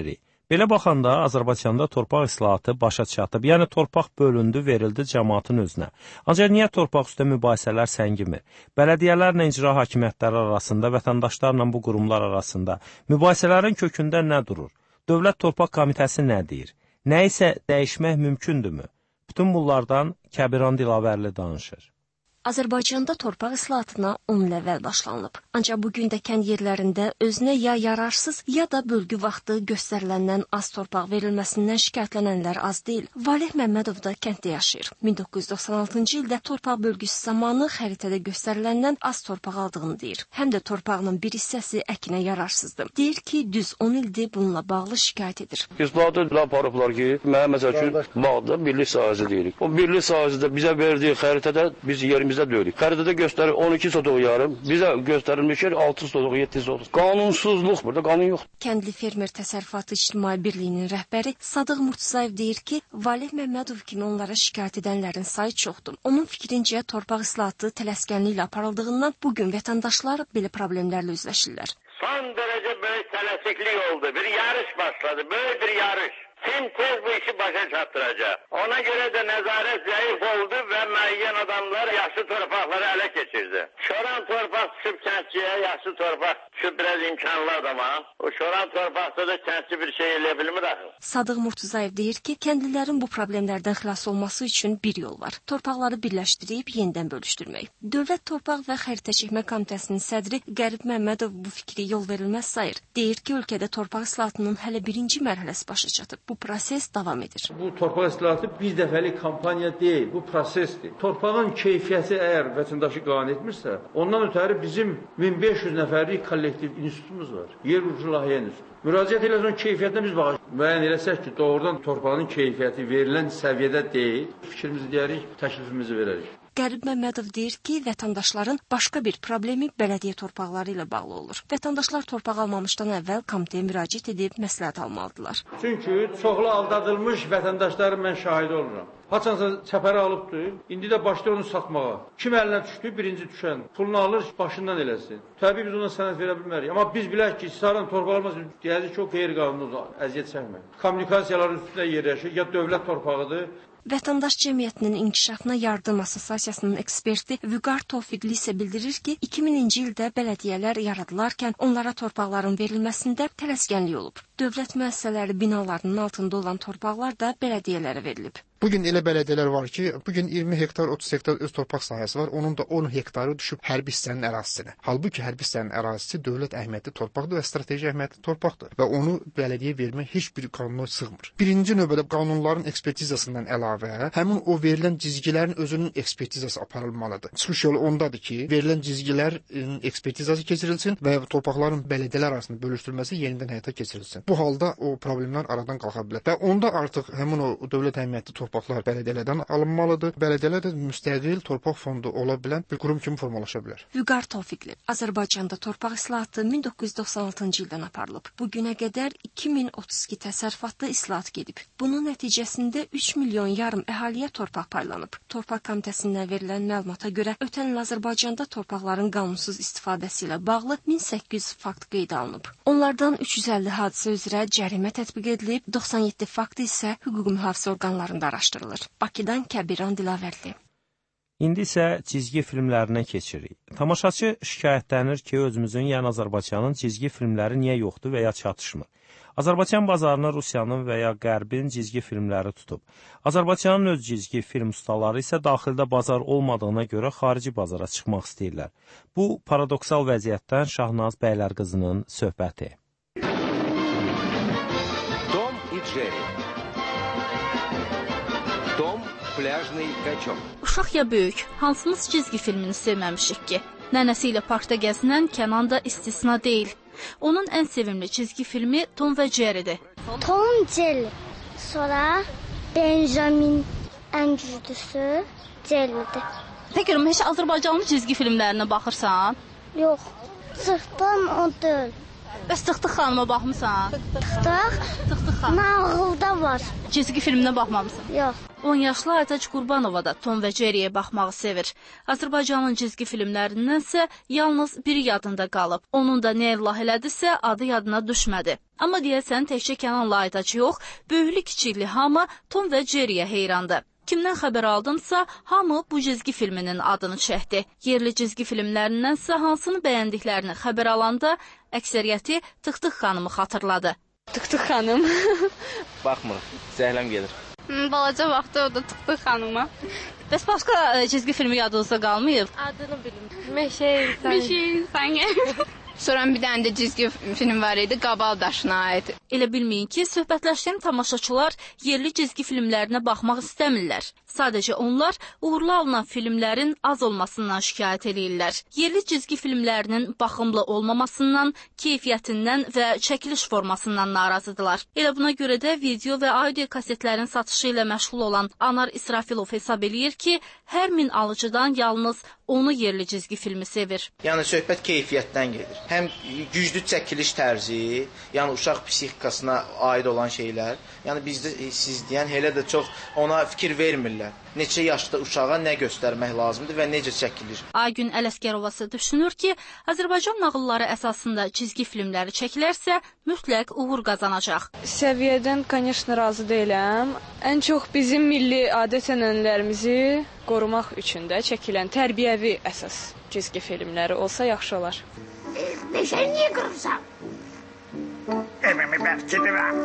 Belə baxanda Azərbaycanda torpaq islahatı başa çatıb, yəni torpaq bölündü, verildi cəmaatın özünə. Ancaq niyə torpaq üstə mübahisələr səngimir? Bələdiyyələrlə icra hakimiyyətləri arasında, vətəndaşlarla bu qurumlar arasında mübahisələrin kökündə nə durur? Dövlət Torpaq Komitəsi nə deyir? Nə isə dəyişmək mümkündürmü? Bütün bunlardan Kəbiran Dilavərli danışır. Azərbaycanda torpaq islahatına on il əvvəl başlanılıb. Ancaq bugün də kənd yerlərində özünə ya yararsız, ya da bölgü vaxtı göstəriləndən az torpaq verilməsindən şikayətlənənlər az deyil. Valeh Məmmədov da kənddə yaşayır. min doqquz yüz doxsan altıncı ildə torpaq bölgüsü zamanı xəritədə göstəriləndən az torpaq aldığını deyir. Həm də torpağının bir hissəsi əkinə yararsızdır. Deyir ki, düz on ildir bununla bağlı şikayət edir. İslahatı aparıblar ki, mənə məsəl üçün bağda birlik sahəsi deyirik. O birlik sahəsində bizə verdiyi xəritədə biz yerimiz bizə deyirik. Xəritədə göstərir on iki sotuq yarım, bizə göstərilmiş yer altı sotuq, yeddi sotuq. Qanunsuzluq, burada qanun yox. Kəndli Fermer Təsərrüfatı İctimai Birliyinin rəhbəri Sadıq Murtuzayev deyir ki, Valeh Məmmədov kimi onlara şikayət edənlərin sayı çoxdur. Onun fikrincə torpaq islahatı tələskənliklə aparıldığından bugün vətəndaşlar belə problemlərlə üzləşirlər. Son dərəcə böyük tələsiklik oldu. Bir yarış başladı, böyük bir yarış. Kim tez bu işi başa çatdıracaq? Ona göre de nezaret zayıf oldu ve müəyyən adamlar yaşlı torpaqları ələ keçirdi. Şoran torpaq düşüb kəndçiyə, yaşlı torpaq düşüb biraz imkanlı adama. O şoran torpaqda da kəndçi bir şey eləyə bilmir axı. Sadıq Murtuzayev deyir ki, kəndlilərin bu problemlərdən xilas olması üçün bir yol var. Torpaqları birləşdirib yenidən bölüşdürmək. Dövlət Torpaq və Xəritə Çəkmə Komitəsinin sədri Qərib Məmmədov bu fikri yol verilməz sayır. Deyir ki, ölkədə torpaq islahatının hələ birinci mərhələsi başa çatıb. Bu proses davam edir. Bu torpaq islahatı bir dəfəlik kampaniya deyil, bu prosesdir. Torpağın keyfiyyəti əgər vətəndaşı qane etmirsə, ondan ötəri bizim min beş yüz nəfərlik kollektiv institutumuz var. Yer qurulu layihə institutu. Müraciət eləsən keyfiyyətinə biz baxaq. Müəyyən eləsək ki, doğrudan torpağın keyfiyyəti verilən səviyyədə deyil, fikrimizi deyərik, təklifimizi verərik. Qərib Məmmədov deyir ki, vətəndaşların başqa bir problemi bələdiyyə torpaqları ilə bağlı olur. Vətəndaşlar torpaq almamışdan əvvəl komitəyə müraciət edib məsləhət almalıdırlar. Çünki çoxlu aldadılmış vətəndaşların mən şahidi oluram. Haçansa çəpəri alıbdır, indi də başlayır onu satmağa. Kim əlinə düşdü, birinci düşən. Pulunu alır, başından eləsin. Təbii biz ona sənəd verə bilmərik. Amma biz bilək ki, istihsaran torpaq almasın, deyəcək ki, o qeyri-qanuni əziyyət çəkmək. Kommunikasiyaların üstündə yerləşir, ya dövlət torpağıdır. Vətəndaş Cəmiyyətinin İnkişafına Yardım Assosiasiyasının eksperti Vüqar Tofiqli isə bildirir ki, iki mininci ildə bələdiyyələr yaradılarkən onlara torpaqların verilməsində tələskənlik olub. Dövlət müəssisələri binalarının altında olan torpaqlar da bələdiyyələrə verilib. Bugün elə bələdiyyələr var ki, bugün iyirmi hektar, otuz hektar öz torpaq sahəsi var. Onun da on hektarı düşüb hərbi hissənin ərazisinə. Halbuki hərbi hissənin ərazisi dövlət əhəmiyyətli torpaqdır və strateji əhəmiyyətli torpaqdır və onu bələdiyyə vermək heç bir qanuna sığmır. Birinci növbədə qanunların ekspertizasından əlavə həmin o verilən cizgilərin özünün ekspertizası aparılmalıdır. Çıxış yolu ondadır ki, verilən cizgilərin ekspertizası keçirilsin və torpaqların bələdiyyələr arasında bölüşdürülməsi yenidən həyata keçirilsin. Bu halda o problemlər aradan qalxa bilər və onda artıq həmin o dövlət əhəmiyyətli torpaq torpaqlar bələdiyyələrdən alınmalıdır. Bələdiyyələr də müstəqil torpaq fondu ola bilən bir qurum kimi formalaşa bilər. Vüqar Tofiqli, Azərbaycanda torpaq islahatı min doqquz yüz doxsan altıncı ildən aparılıb. Bugünə qədər iki min otuz iki təsərrüfatlı islahat gedib. Bunun nəticəsində üç milyon yarım əhaliyə torpaq paylanıb. Torpaq Komitəsindən verilən məlumata görə ötən il Azərbaycanda torpaqların qanunsuz istifadəsi ilə bağlı min səkkiz yüz fakt qeydə alınıb. Onlardan üç yüz əlli hadisə üzrə cərimə tətbiq edilib, doxsan yeddi fakt isə hüquq mühafizə orqanlarında araşdırılıb. Bakıdan Kəbiran Dilavərli. İndi isə cizgi filmlərinə keçirik. Tamaşaçı şikayətlənir ki, özümüzün, yəni Azərbaycanın cizgi filmləri niyə yoxdur və ya çatışmır. Azərbaycan bazarını Rusiyanın və ya Qərbin cizgi filmləri tutub. Azərbaycanın öz cizgi film ustaları isə daxildə bazar olmadığına görə xarici bazara çıxmaq istəyirlər. Bu, paradoksal vəziyyətdən Şahnaz Bəylərqızının söhbəti. Tom и Jerry. Tom pляжный качок. Uşaq ya böyük, hansımız cizgi filmini sevməmişik ki? Nənəsi ilə parkda gəzinən Kənan da istisna deyil. Onun ən sevimli cizgi filmi Tom və Jerry'dir. Tom, Jerry. Sonra Benjamin ən güclüsü Jerry'dir. Peki, heç Azərbaycanlı cizgi filmlərinə baxırsan? Yox, Sıxdan o deyil. Bəs Tıxtıq xanıma baxmısan? Tıxtıq? Tıxtıq xanım. Nağılda var. Cizgi filminə baxmamısan? Yox. on yaşlı Aytac Qurbanova da Tom və Jerry'yə baxmağı sevir. Azərbaycanın cizgi filmlərindənsə yalnız biri yadında qalıb. Onun da nə illah elədisə adı yadına düşmədi. Amma deyəsən təkcə Kənanla Aytac yox, böyüklü kiçikli hamı Tom və Jerry'yə heyrandı. Kimdən xəbər aldımsa, hamı bu cizgi filminin adını çəkdi. Yerli cizgi filmlərindənsə hansını bəyəndiklərini xəbər alanda əksəriyyəti Tıq-Tıq xanımı xatırladı. Tıq-Tıq xanım. Baxmır, zəhləm gelir. Balaca vaxtı o da Tıq-Tıq xanıma. Bəs başqa cizgi filmi yadınızda qalmayıb? Adını bilmirəm. Meşə insan. Meşə insan gəlir. Sonra bir dənə də cizgi film var idi, Qabal daşına aid. Elə bilməyin ki, söhbətləşdiyim tamaşaçılar yerli cizgi filmlərinə baxmaq istəmirlər. Sadəcə onlar uğurlu alınan filmlərin az olmasından şikayət edirlər. Yerli cizgi filmlərinin baxımlı olmamasından, keyfiyyətindən və çəkiliş formasından narazıdırlar. Elə buna görə də video və audio kasetlərin satışı ilə məşğul olan Anar İsrafilov hesab eləyir ki, hər min alıcıdan yalnız onu yerli cizgi filmi sevir. Yəni söhbət keyfiyyətdən gedir. Həm güclü çəkiliş tərzi, yəni uşaq psixikasına aid olan şeylər. Yəni bizdə siz deyən elə də çox ona fikir vermirlər. Neçə yaşda uşağa nə göstərmək lazımdır və necə çəkilir. Aygün Ələsgərovası düşünür ki, Azərbaycan nağılları əsasında cizgi filmləri çəkilərsə, mütləq uğur qazanacaq. Səviyyədən, конечно, razı deyiləm. Ən çox bizim milli adət-ənənələrimizi qorumaq üçün də çəkilən tərbiyəvi əsas cizgi filmləri olsa yaxşı olar. Meşəni niyə qırırsan? Evimi bərkidirəm.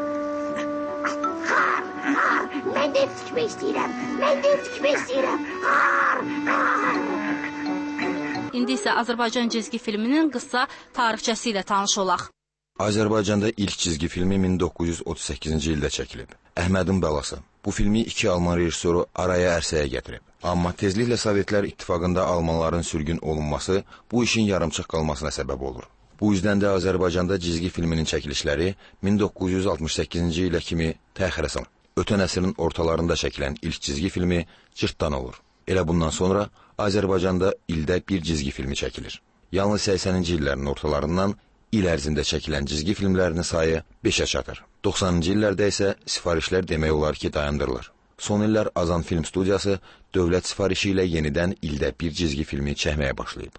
Har, har, mən də ev tikmək istəyirəm. Mən də ev tikmək istəyirəm. Har, har. İndi isə Azərbaycan cizgi filminin qısa tarixçəsi ilə tanış olaq. Azərbaycanda ilk cizgi filmi min doqquz yüz otuz səkkizinci ildə çəkilib. Əhmədin Balası. Bu filmi iki alman rejissoru araya ərsəyə gətirib. Amma tezliklə Sovetlər İttifaqında almanların sürgün olunması bu işin yarımçıq qalmasına səbəb olur. Bu yüzdən də Azərbaycanda cizgi filminin çəkilişləri min doqquz yüz altmış səkkizinci ilə kimi təxirə salınır. Ötən əsrin ortalarında çəkilən ilk cizgi filmi Cırtdan olur. Elə bundan sonra Azərbaycanda ildə bir cizgi filmi çəkilir. Yalnız səksəninci illərin ortalarından il ərzində çəkilən cizgi filmlərinin sayı beşə çatır. doxsanıncı illərdə isə sifarişlər demək olar ki, dayandırılır. Son illər Azan Film Studiyası dövlət sifarişi ilə yenidən ildə bir cizgi filmi çəkməyə başlayıb.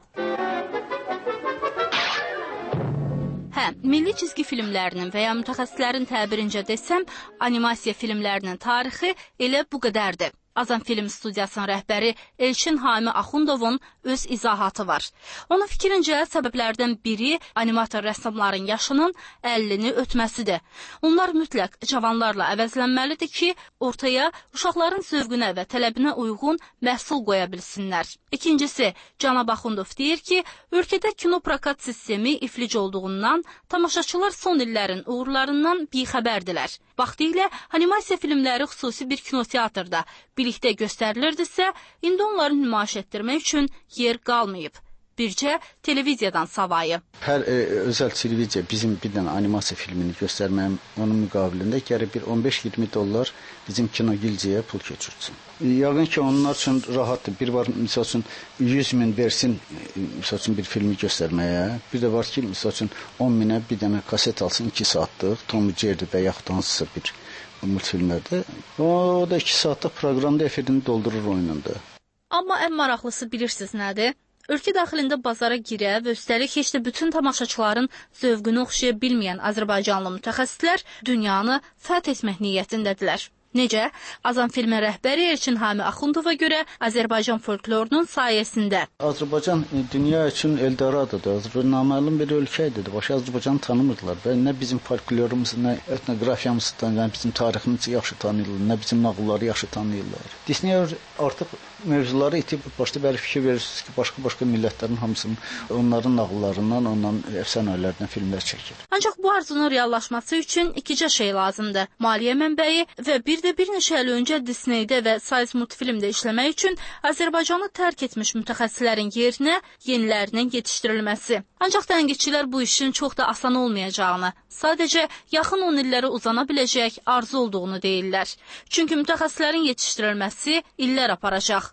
Hə, milli cizgi filmlərinin və ya mütəxəssislərin təbirincə desəm, animasiya filmlərinin tarixi elə bu qədərdir. Azan Film Studiyasının rəhbəri Elçin Hami Axundovun öz izahatı var. Onun fikrincə səbəblərdən biri animator rəssamların yaşının əllini ötməsidir. Onlar mütləq cavanlarla əvəzlənməlidir ki, ortaya uşaqların zövqünə və tələbinə uyğun məhsul qoya bilsinlər. İkincisi, Cənab Axundov deyir ki, ölkədə kino prokat sistemi iflic olduğundan tamaşaçılar son illərin uğurlarından bixəbərdilər. Vaxtilə animasiya filmləri xüsusi bir kinoteatrda birlikdə göstərilirdisə, indi onları nümayiş etdirmək üçün yer qalmayıb. Bircə televiziyadan savayı. Hər e, özəl televiziya bizim bir dənə animasiya filmini göstərməyim, onun müqabilində gərək bir on beş iyirmi dollar bizim kinogilciyə pul keçirsin. Yəqin ki, onlar üçün rahatdır. Bir var, misal üçün, yüz min versin, misal üçün, bir filmi göstərməyə. Bir də var ki, misal üçün, on minə bir dənə kaset alsın, iki saatlıq, Tom Jerry və yaxud hansısa bir multfilmlərdə. O da iki saatlıq proqramda efirini doldurur oyununda. Amma ən maraqlısı bilirsiniz nədir? Ölkə daxilində bazara girə və üstəlik heç də bütün tamaşaçıların zövqünü oxşaya bilməyən Azərbaycanlı mütəxəssislər dünyanı fəth etmək niyyətindədirlər. Necə? Azan filmin rəhbəri Elçin Hami Axundova görə Azərbaycan folklorunun sayəsində. Azərbaycan dünya üçün Eldoradodur. Azərbaycan naməlum bir ölkədir. Başqa Azərbaycanı tanımırdılar və nə bizim folklorumuzu, nə etnoqrafiyamızı, nə bizim tariximizi yaxşı tanıyırlar, nə bizim nağılları yaxşı tanıyırlar. Disney artıq mövzuları itib başda bəri fikir verirsiniz ki, başqa-başqa millətlərin hamısının onların nağıllarından, onların əfsanələrindən filmlər çəkir. Ancaq bu arzunun reallaşması üçün ikicə şey lazımdır. Maliyyə mənbəyi və bir də bir neçə il öncə Disneydə və Size multfilmdə işləmək üçün Azərbaycanı tərk etmiş mütəxəssislərin yerinə yenilərinin yetişdirilməsi. Ancaq tənqidçilər bu işin çox da asan olmayacağını, sadəcə yaxın on illərə uzana biləcək arzu olduğunu deyirlər. Çünki mütəxəssislərin yetişdirilməsi illər aparacaq.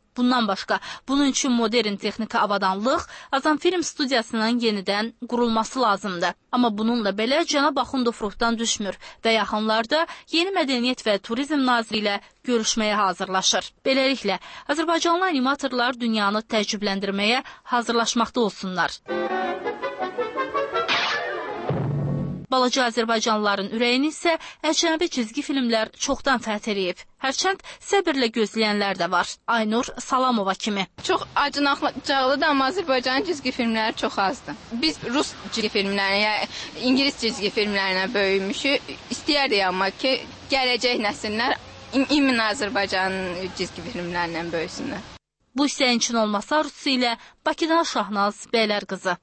Bundan başqa, bunun üçün modern texniki avadanlıq Azam Film studiyasının yenidən qurulması lazımdır. Amma bununla belə cənab Axundov ruhdan düşmür və yaxınlarda Yeni Mədəniyyət və Turizm Naziri ilə görüşməyə hazırlaşır. Beləliklə, Azərbaycanlı animatorlar dünyanı təəccübləndirməyə hazırlaşmaqda olsunlar. Balaca Azərbaycanlıların ürəyini isə əcnəbi cizgi filmlər çoxdan fəth edib. Hərçənd səbirlə gözləyənlər də var. Aynur Salamova kimi. Çox acınacaqlıdır, amma Azərbaycanın cizgi filmləri çox azdır. Biz Rus cizgi filmlərinə, yəni İngilis cizgi filmlərinə böyümüşük. İstəyərdik amma ki, gələcək nəsillər imin Azərbaycanın cizgi filmlərindən böyüsünlər. Bu isə üçün olmasa arzusu ilə Bakıdan Şahnaz Bəylər qızı.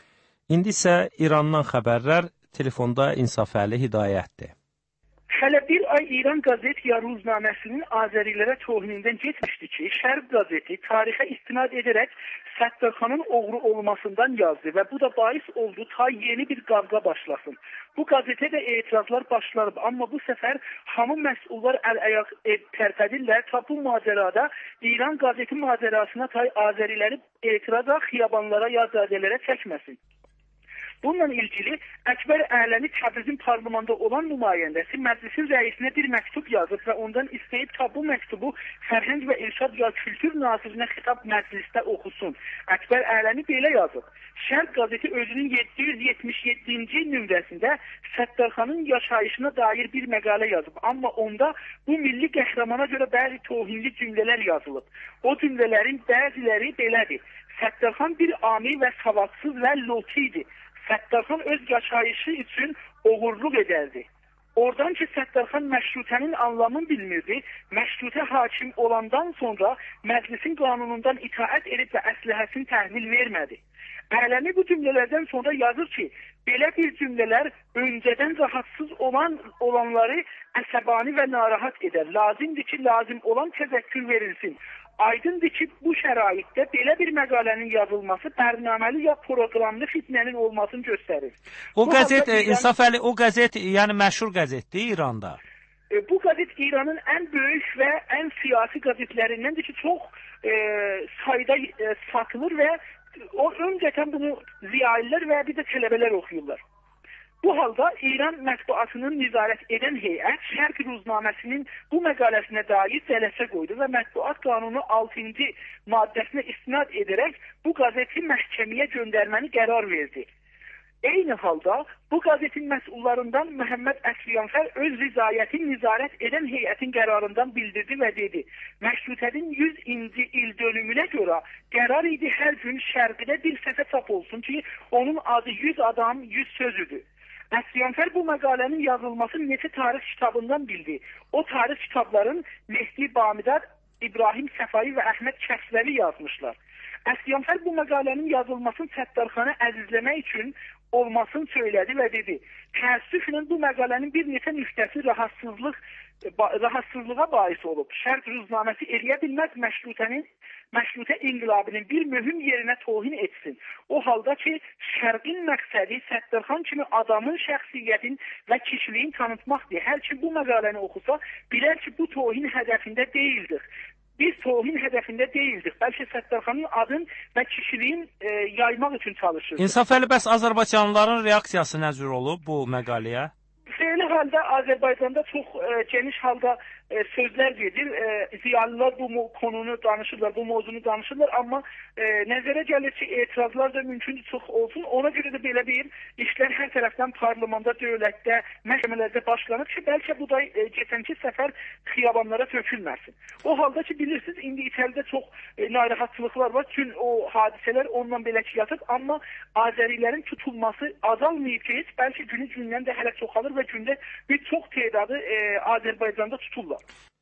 İndi isə İrandan xəbərlər. Telefonda İnsafəli Hidayətdir. Hələ bir ay İran Qazet ya Ruznaməsinin Azərilərə tohinindən getmişdi ki, Şərq Qazeti tarixə istinad edərək Səttarxanın oğru olmasından yazdı və bu da bais oldu ta yeni bir qavqa başlasın. Bu qazetə də etirazlar başlarıb, amma bu səfər hamı məsullar əl-ayaq tərpədirlər. Ta bu macərada İran Qazeti macərasına tay Azəriləri etiraza xiyabanlara, yazadələrə çəkməsin. Bununla ilgili Əkbər Ələli Təbrizin parlamentdə olan nümayəndəsi məclisin rəisinə bir məktub yazıb və ondan istəyib ta bu məktubu Fərhəng və İrşad ya Kültür Nazirinə xitab məclisdə oxusun. Əkbər Ələli belə yazıb. Şərq Qazeti özünün yeddi yüz yetmiş yeddinci nömrəsində Səttarxanın yaşayışına dair bir məqalə yazıb. Amma onda bu milli qəhrəmana görə bəzi tohinli cümlələr yazılıb. O cümlələrin bəziləri belədir. Səttarxan bir ami və savadsız və loti idi. Səttarxan öz yaşayışı üçün oğurluq edərdi. Oradan ki, Səttarxan məşrutənin anlamını bilmirdi, məşrutə hakim olandan sonra məclisin qanunundan itaət edib və əsləhəsini təhvil vermədi. Ələmi bu cümlələrdən sonra yazır ki, belə bir cümlələr öncədən rahatsız olan olanları əsəbani və narahat edər. Lazımdır ki, lazım olan təzəkkür verilsin. Aydındır ki, bu şəraitdə belə bir məqalənin yazılması bərnaməli ya proqramlı fitnənin olmasını göstərir. O bu qəzet, İran... İnsafəli, o qəzet, yəni məşhur qəzetdir İranda. E, bu qəzet İranın ən böyük və ən siyasi qəzetlərindəndir ki, çox e, sayda e, satılır və o öncədən bunu ziyalilər və bir də tələbələr oxuyurlar. Bu halda İran mətbuatının nizarət edən heyət Şərq Ruznaməsinin bu məqaləsinə dair cələsə qoydu və mətbuat qanunu altıncı maddəsinə istinad edərək bu qəzeti məhkəməyə göndərməni qərar verdi. Eyni halda bu qəzetin məsullarından Məhəmməd Əsliyanfər öz rizayətin nizarət edən heyətin qərarından bildirdi və dedi, məşrutənin yüzüncü il dönümünə görə qərar idi hər gün Şərqidə bir səfə çap olsun ki, onun adı yüz adam, yüz sözüdür. Əsliyanfər bu məqalənin yazılması neçə tarix kitabından bildi. O tarix kitabların Mehdi Bamidad, İbrahim Səfai və Əhməd Kəsvəli yazmışlar. Əsliyanfər bu məqalənin yazılmasını Səttarxanı əzizləmək üçün olmasını söylədi və dedi, təəssüflə bu məqalənin bir neçə nüftəsi rahatsızlıq, rahatsızlığa bais olub. Şərq Ruznaməsi eləyə bilməz məşrutənin məşrutə inqilabının bir mühüm yerinə tohin etsin. O halda ki, şərqin məqsədi Səttarxan kimi adamın şəxsiyyətin və kişiliyin tanıtmaqdır. Hər kim bu məqaləni oxusa, bilər ki, bu tohin hədəfində deyildir. Biz tohin hədəfində deyildik. Bəlkə Səttarxanın adın və kişiliyin e, yaymaq üçün çalışırıq. İnsafəli, bəs Azərbaycanlıların reaksiyası nə cür olub bu məqaləyə? Feyli halda Azərbaycanda çox e, geniş halda e, sözlər gedir. E, ziyalılar bu konunu danışırlar, bu mövzunu danışırlar. Amma e, nəzərə gəlir ki, etirazlar da mümkündür çox olsun. Ona görə də belə bir işlər hər tərəfdən parlamenda, dövlətdə, məhkəmələrdə başlanır ki, bəlkə bu da e, keçənki səfər xiyabanlara tökülməsin. O halda ki, bilirsiniz, indi içəridə çox e, narahatçılıqlar var. Tüm o hadisələr ondan belə ki, yatır. Amma Azərilərin tutulması azalmayıb ki, heç bəlkə günü gündən də hələ çoxalır və gündə bir çox tedadı e, Azərbaycanda tuturlar.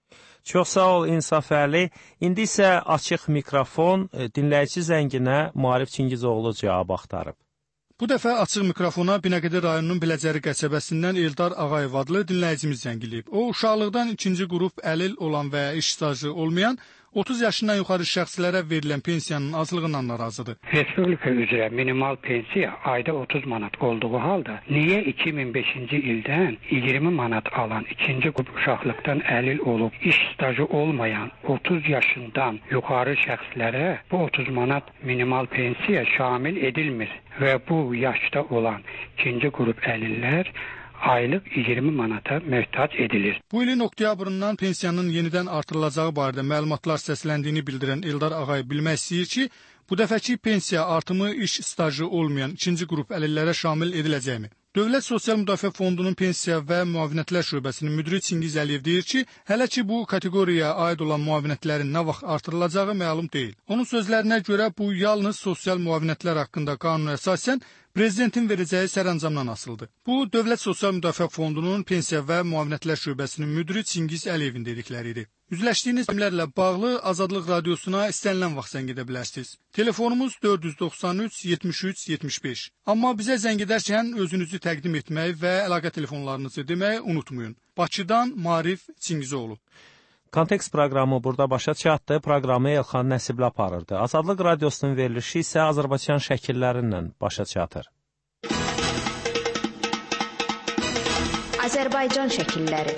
Çox sağ ol İnsafəli. İndi isə açıq mikrofon dinləyici zənginə Maarif Çingizoğlu cavab axtarıb. Bu dəfə açıq mikrofona Binəqədi rayonunun Biləcəri qəsəbəsindən Eldar Ağayev adlı dinləyicimiz zəngiləyib. O, uşaqlıqdan ikinci qrup əlil olan və iş stajı olmayan otuz yaşından yuxarı şəxslərə verilən pensiyanın azlığından narazıdır. Respublika üzrə minimal pensiya ayda otuz manat olduğu halda, niyə iki min beşinci ildən iyirmi manat alan ikinci qrup uşaqlıqdan əlil olub iş stajı olmayan otuz yaşından yuxarı şəxslərə bu otuz manat minimal pensiya şamil edilmir və bu yaşda olan ikinci qrup əlillər aylıq iyirmi manata möhtac edilir. Bu ilin oktyabrından pensiyanın yenidən artırılacağı barədə məlumatlar səsləndiyini bildirən Eldar Ağay bilmək istəyir ki, bu dəfəki pensiya artımı iş stajı olmayan ikinci qrup əlillərə şamil ediləcəkmi? Dövlət Sosial Müdafiə Fondunun pensiya və müavinətlər şöbəsinin müdiri Çingiz Əliyev deyir ki, hələ ki bu kateqoriyaya aid olan müavinətlərin nə vaxt artırılacağı məlum deyil. Onun sözlərinə görə bu yalnız sosial müavinətlər haqqında qanuna əsasən Prezidentin verəcəyi sərəncamdan asılıdır. Bu, Dövlət Sosial Müdafiə Fondunun pensiya və müavinətlər şöbəsinin müdiri Çingiz Əliyevin dedikləri idi. Üzləşdiyiniz filmlərlə bağlı Azadlıq Radiosuna istənilən vaxt zəng edə bilərsiniz. Telefonumuz dörd yüz doxsan üç yetmiş üç yetmiş beş. Amma bizə zəng edərkən özünüzü təqdim etməyi və əlaqə telefonlarınızı deməyi unutmayın. Bakıdan Marif Çingizoğlu. Kontekst proqramı burada başa çatdı. Proqramı Elxan Nəsibli aparırdı. Azadlıq Radiosunun verilişi isə Azərbaycan şəkillərindən başa çatır. Azərbaycan şəkilləri.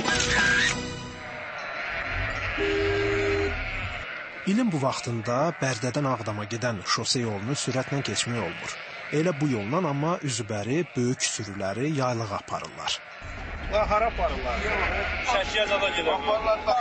İlin bu vaxtında Bərdədən Ağdama gedən şose yolunu sürətlə keçmək olmur. Elə bu yolla amma üzbəri böyük sürüləri yaylığa aparırlar. La hara aparırlar? Şəkiyə zada gedir. Aparırlar da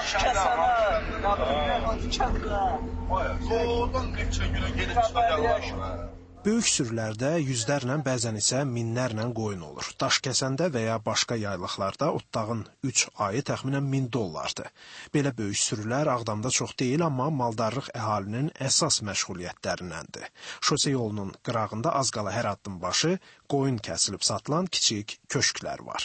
şəkələ. Oradan neçə günə gedib çıxacaqlar. Böyük sürülərdə yüzlərlə, bəzən isə minlərlə qoyun olur. Daş kəsəndə və ya başqa yaylıqlarda otdağın üç ayı təxminən min dollardır. Belə böyük sürülər Ağdamda çox deyil, amma maldarlıq əhalinin əsas məşğuliyyətlərindəndir. Şose yolunun qırağında az qala hər addım başı qoyun kəsilib satılan kiçik köşklər var.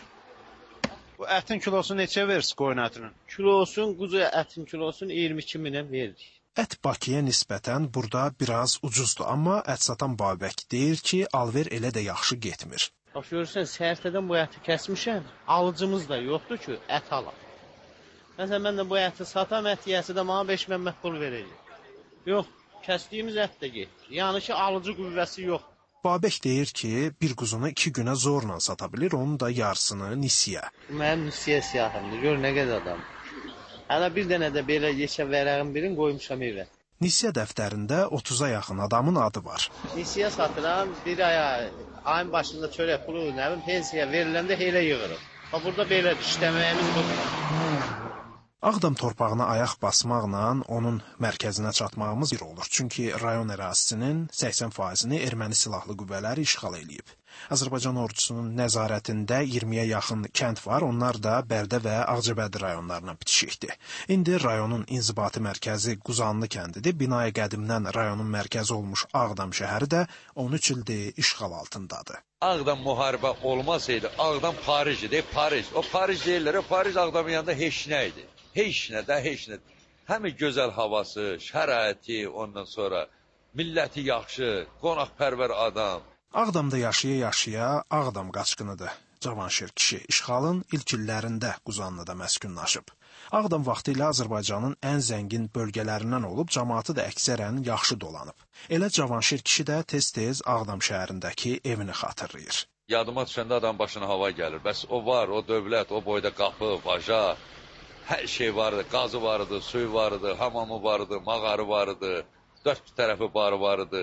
Bu ətin kilosu neçə verir qoyun ətinin? Kilosun, quzu ətin kilosun iyirmi iki minə veririk. Ət Bakıya nisbətən burada biraz ucuzdur, amma ət satan Babək deyir ki, alver elə də yaxşı getmir. Bax görürsən, səhərtədən bu əti kəsmişəm, alıcımız da yoxdur ki, ət alaq. Məsələn, mən də bu əti satam, ət yiyəsi də mənə beş məmmət pul verəcək. Yox, kəsdiyimiz ət də getmir. Yəni ki, alıcı qüvvəsi yox. Babək deyir ki, bir quzunu iki günə zorla sata bilir, onun da yarısını nisiyə. Mənim nisiyə siyahımdır, gör nə qədər adam. Hələ bir dənə də belə yeşə vərəğin birini qoymuşam evə. Nisiyə dəftərində otuza yaxın adamın adı var. Nisiyə satıram, bir aya, ayın başında çörək pulu, nə bilim, pensiya veriləndə elə yığırım. Burada belə işləməyimiz budur. Ağdam torpağına ayaq basmaqla onun mərkəzinə çatmağımız bir olur. Çünki rayon ərazisinin səksən faizini erməni silahlı qüvvələri işğal eləyib. Azərbaycan ordusunun nəzarətində iyirmiyə yaxın kənd var, onlar da Bərdə və Ağcabədi rayonlarına bitişikdir. İndi rayonun inzibati mərkəzi Quzanlı kəndidir. Binaya qədimdən rayonun mərkəzi olmuş Ağdam şəhəri də on üç ildir işğal altındadır. Ağdam müharibə olmasaydı, Ağdam Paris idi, Paris. O Paris deyirlər, o Paris Ağdamın yanında heç nə idi. Heç nə də, heç nə. Həmi gözəl havası, şəraiti, ondan sonra milləti yaxşı, qonaqpərvər adam. Ağdamda yaşaya-yaşaya Ağdam qaçqınıdır. Cavanşir kişi işğalın ilk illərində Quzanlıda məskunlaşıb. Ağdam vaxtilə Azərbaycanın ən zəngin bölgələrindən olub, cəmaatı da əksərən yaxşı dolanıb. Elə Cavanşir kişi də tez-tez Ağdam şəhərindəki evini xatırlayır. Yadıma düşəndə adam başına hava gəlir. Bəs o var, o dövlət, o boyda qapı, vaja, hər şey vardı. Qazı vardı, suyu vardı, hamamı vardı, mağarı vardı, dörd tərəfi barı vardı.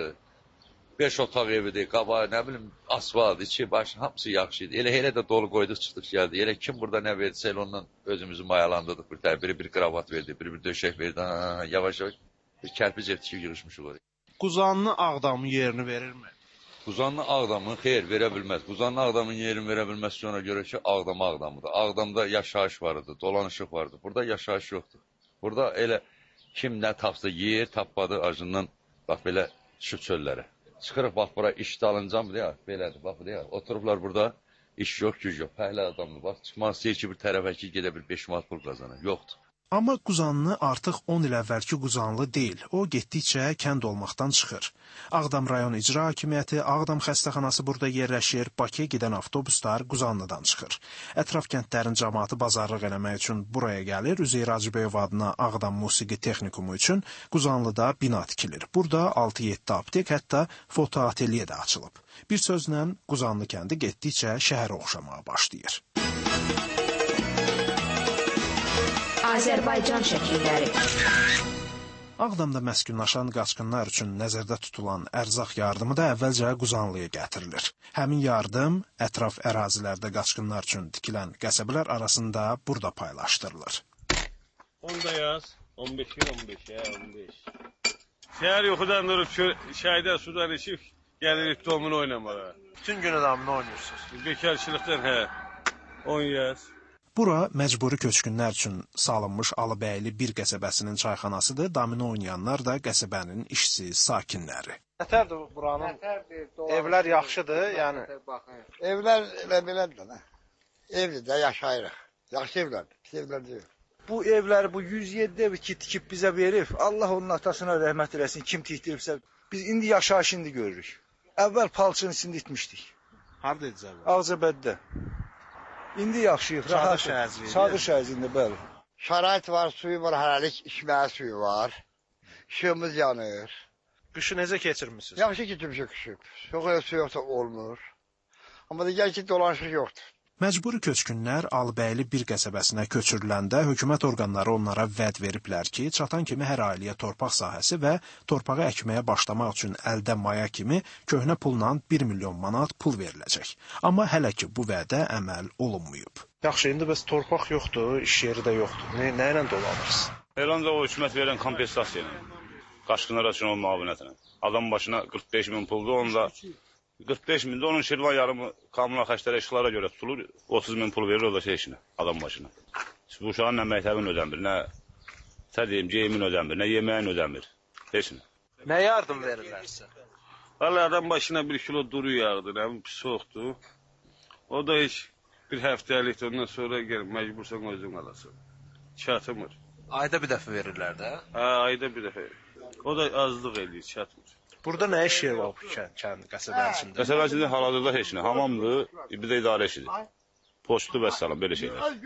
Beş otaq evidir, qabağı, nə bilim, asfalt, içi, başı, hamısı yaxşı idi. Elə elə də dolu qoyduq, çıxdıq, gəldi. Elə kim burada nə verdisə, elə ondan özümüzü mayalandırdık. Bir biri bir kravat verdi, biri bir döşək verdi. Ha, yavaş-yavaş bir kərpic ev tikib yığışmışıq oraya. Quzanlı Ağdamın yerini verirmi? Quzanlı Ağdamın xeyr, verə bilməz. Quzanlı Ağdamın yerini verə bilməz ki, ona görə ki, Ağdam Ağdamıdır. Ağdamda yaşayış vardı, dolanışıq vardı. Burada yaşayış yoxdur. Burada elə kim nə tapsa yer, tapmadı acından, bax belə şu çöllərə. Çıxırıq, bax, bura iş dalıncam, deyə, belədir, bax, deyə, oturublar burada, iş yox, güc yox, fəhlə adamdır, bax, çıxmaq istəyir ki, bir tərəfə ki, gedə bir beş manat pul qazanır, yoxdur. Amma Quzanlı artıq on il əvvəlki Quzanlı deyil. O getdikcə kənd olmaqdan çıxır. Ağdam rayon icra hakimiyyəti, Ağdam xəstəxanası burada yerləşir, Bakıya gedən avtobuslar Quzanlıdan çıxır. Ətraf kəndlərin cəmaatı bazarlıq eləmək üçün buraya gəlir. Üzeyir Hacıbəyov adına Ağdam Musiqi Texnikumu üçün Quzanlıda bina tikilir. Burada altı yeddi aptek, hətta foto ateliye də açılıb. Bir sözlə Quzanlı kəndi getdikcə şəhərə oxşamağa başlayır. Azərbaycan şəkilləri. Ağdamda məskunlaşan qaçqınlar üçün nəzərdə tutulan ərzaq yardımı da əvvəlcə Quzanlıya gətirilir. Həmin yardım ətraf ərazilərdə qaçqınlar üçün tikilən qəsəbələr arasında burada paylaşdırılır. onda yaz, on beş on beş, on beş. Şəhər yuxudan durub şəhərdə sudan içib gəlirik domino oynamağa. Bütün gün adamını oynayırsınız. Bekarçılıqdan hə, on yaz. Bura məcburi köçkünlər üçün salınmış Alıbəyli bir qəsəbəsinin çayxanasıdır. Domino oynayanlar da qəsəbənin işsiz sakinləri. Nətərdir buranın? Evlər yaxşıdır, yəni. Evlər elə belədir də. Evdir də yaşayırıq. Yaxşı evlərdir, pis evlər deyil. Bu evləri, bu yüz yeddi evi ki tikib bizə verib, Allah onun atasına rəhmət eləsin, kim tikdiribsə. Biz indi yaşayış indi görürük. Əvvəl palçının içində itmişdik. Harada edəcək? Ağcabədidə. İndi yaxşıyıq, rahat. Çadır şəhərcində, bəli. Şərait var, suyu var, hələlik içməyə suyu var. İşığımız yanır. Qışı necə keçirmişsiniz? Yaxşı keçirmişik qışı. Çox el su yoxsa olmur. Amma digər ki, dolanışıq yoxdur. Məcburi köçkünlər Alıbəyli bir qəsəbəsinə köçürüləndə hökumət orqanları onlara vəd veriblər ki, çatan kimi hər ailəyə torpaq sahəsi və torpağı əkməyə başlamaq üçün əldə maya kimi köhnə pulla bir milyon manat pul veriləcək. Amma hələ ki bu vədə əməl olunmayıb. Yaxşı, indi bəs torpaq yoxdur, iş yeri də yoxdur. Nə, nə ilə dolanırsınız? Elanda o hökumət verən kompensasiya ilə, qaçqınlar üçün o müavinət ilə. Adam başına qırx beş min puldur, onda qırx beş mində onun Şirvan yarımı kommunal xərclərə, işıqlara görə tutulur, otuz min pul verir o da şey işinə, adam başına. Bu uşağın nə məktəbin ödənmir, nə sədiyim, geyimin ödənmir, nə yeməyin ödənmir, heç nə. Nə yardım verirlər sizə? Valla adam başına bir kilo duru yağdı, nə bir soğukdur. O da heç bir həftəlikdir, ondan sonra gəl, məcbursan özün alasın. Çatmır. Ayda bir dəfə verirlər də? Hə, ayda bir dəfə. O da azlıq eləyir, çatmır. Burada nə iş yeri var bu kənd, qəsəbənin içində? Qəsəbənin içində hal-hazırda heç nə. Hamamdır, bir də idarə işidir. Poçtu və salam, belə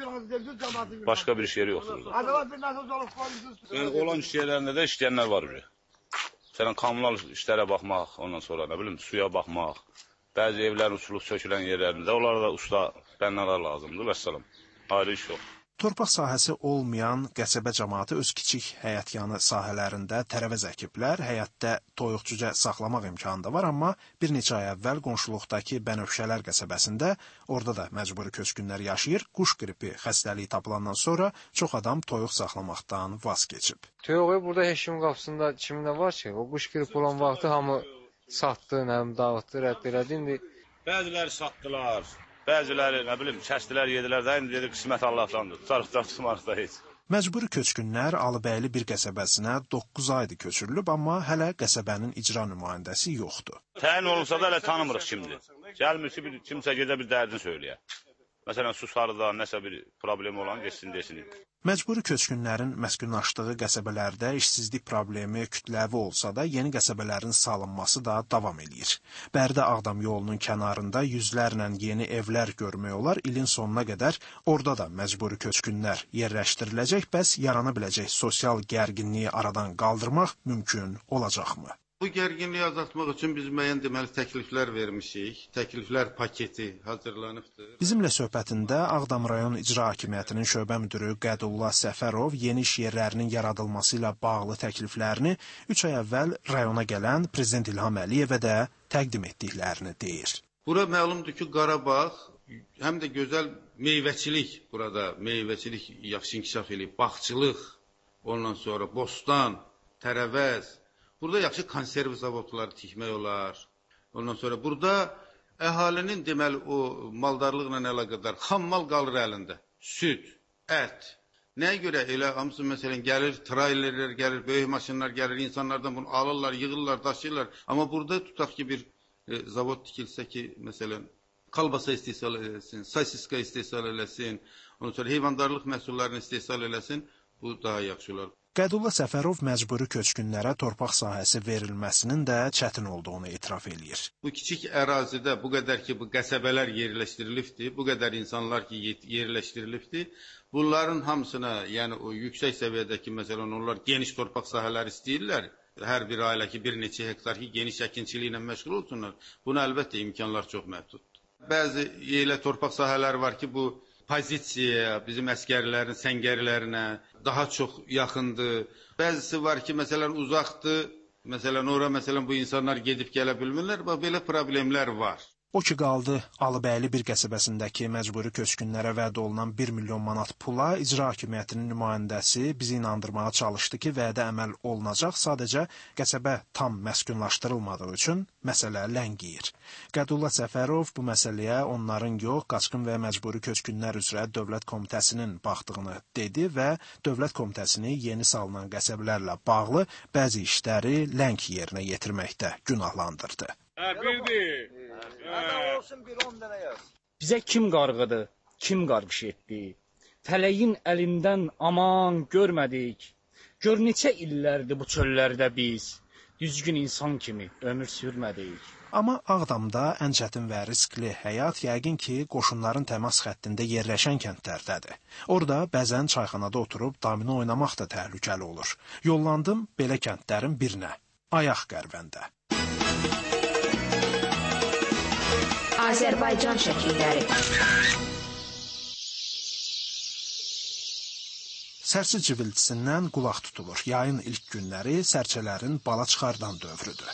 şeylər. Başqa bir iş yeri yoxdur burada. Yəni, olan iş yerlərində də işləyənlər var. Məsələn, kommunal işlərə baxmaq, ondan sonra, nə bilim, suya baxmaq, bəzi evlərin usulub sökülən yerlərində, onlara da usta bənnalar lazımdır və salam. Ayrı iş yox. Torpaq sahəsi olmayan qəsəbə cəmaatı öz kiçik həyətyanı sahələrində tərəvəz əkiblər, həyətdə toyuq-cücə saxlamaq imkanı da var, amma bir neçə ay əvvəl qonşuluqdakı Bənövşələr qəsəbəsində, orada da məcburi köçkünlər yaşayır, quş qripi xəstəliyi tapılandan sonra çox adam toyuq saxlamaqdan vaz keçib. Toyuğu burada heç kimin qapısında kimdə var ki, o quş qripi olan vaxtı hamı satdı, nəm, dağıtdı, rədd elədi, indi... Bəziləri satdılar. Bəziləri, nə bilim, kəstilər, yedilər də, indi dedi, qismət Allahdandır. Tutarıqdan tutmarıq da heç. Məcburi köçkünlər Alıbəyli bir qəsəbəsinə doqquz aydır köçürülüb, amma hələ qəsəbənin icra nümayəndəsi yoxdur. Təyin olunsa da hələ tanımırıq kimdir. Gəlmir ki, bir, kimsə gedə bir dərdini söyləyə. Məsələn, su sarıda nəsə bir problem olan geçsin, desin. Məcburi köçkünlərin məskunlaşdığı qəsəbələrdə işsizlik problemi kütləvi olsa da, yeni qəsəbələrin salınması da davam eləyir. Bərdə-Ağdam yolunun kənarında yüzlərlə yeni evlər görmək olar, ilin sonuna qədər orada da məcburi köçkünlər yerləşdiriləcək, bəs yarana biləcək sosial gərginliyi aradan qaldırmaq mümkün olacaqmı? Bu gərginliyi azaltmaq üçün biz müəyyən deməli təkliflər vermişik. Təkliflər paketi hazırlanıbdır. Bizimlə söhbətində Ağdam rayon icra hakimiyyətinin şöbə müdürü Qədullah Səfərov yeni iş yerlərinin yaradılması ilə bağlı təkliflərini üç ay əvvəl rayona gələn Prezident İlham Əliyevə də təqdim etdiklərini deyir. Bura məlumdur ki, Qarabağ həm də gözəl meyvəçilik, burada meyvəçilik yaxşı inkişaf eləyib, bağçılıq, ondan sonra bostan, tərəvəz. Burada yaxşı konserv zavodları tikmək olar. Ondan sonra burada əhalinin deməli o maldarlıqla əlaqədar xam mal qalır əlində. Süd, ət. Nəyə görə elə hamısı məsələn gəlir, trailerlər gəlir, böyük maşınlar gəlir, insanlardan bunu alırlar, yığırlar, daşıyırlar. Amma burada tutaq ki bir e, zavod tikilsə ki məsələn kalbasa istehsal eləsin, sosiska istehsal eləsin, ondan sonra heyvandarlıq məhsullarını istehsal eləsin. Bu daha yaxşı olar. Qədulla Səfərov məcburi köçkünlərə torpaq sahəsi verilməsinin də çətin olduğunu etiraf eləyir. Bu kiçik ərazidə bu qədər ki, bu qəsəbələr yerləşdirilibdir, bu qədər insanlar ki, yerləşdirilibdir, bunların hamısına, yəni o yüksək səviyyədəki, məsələn, onlar geniş torpaq sahələri istəyirlər. Hər bir ailə ki, bir neçə hektar ki, geniş əkinçiliklə məşğul olsunlar. Buna əlbəttə imkanlar çox məhduddur. Bəzi yerlə torpaq sahələri var ki, bu pozisiyaya, bizim əskərlərin, səngərlərinə daha çox yaxındır. Bəzisi var ki, məsələn, uzaqdır. Məsələn, ora məsələn bu insanlar gedib gələ bilmirlər. Bax, belə problemlər var. O ki qaldı, Alıbəyli bir qəsəbəsindəki məcburi köçkünlərə vəd olunan bir milyon manat pula icra hakimiyyətinin nümayəndəsi bizi inandırmağa çalışdı ki, vədə əməl olunacaq, sadəcə qəsəbə tam məskunlaşdırılmadığı üçün məsələ ləngiyir. Qədulla Səfərov bu məsələyə onların yox, qaçqın və məcburi köçkünlər üzrə Dövlət Komitəsinin baxdığını dedi və Dövlət Komitəsini yeni salınan qəsəbələrlə bağlı bəzi işləri ləng yerinə yetirməkdə günahlandırdı. Hə, bildir. Bizə kim qarğıdı, kim qarğış etdi? Fələyin əlindən aman görmədik. Gör neçə illərdir bu çöllərdə biz, düzgün insan kimi ömür sürmədik. Amma Ağdamda ən çətin və riskli həyat yəqin ki, qoşunların təmas xəttində yerləşən kəndlərdədir. Orada bəzən çayxanada oturub domino oynamaq da təhlükəli olur. Yollandım belə kəndlərin birinə, Ayaq Qərvəndə. Azərbaycan şəkilləri. Sərçə cıvıltısından qulaq tutulur. Yayın ilk günləri sərçələrin bala çıxardan dövrüdür.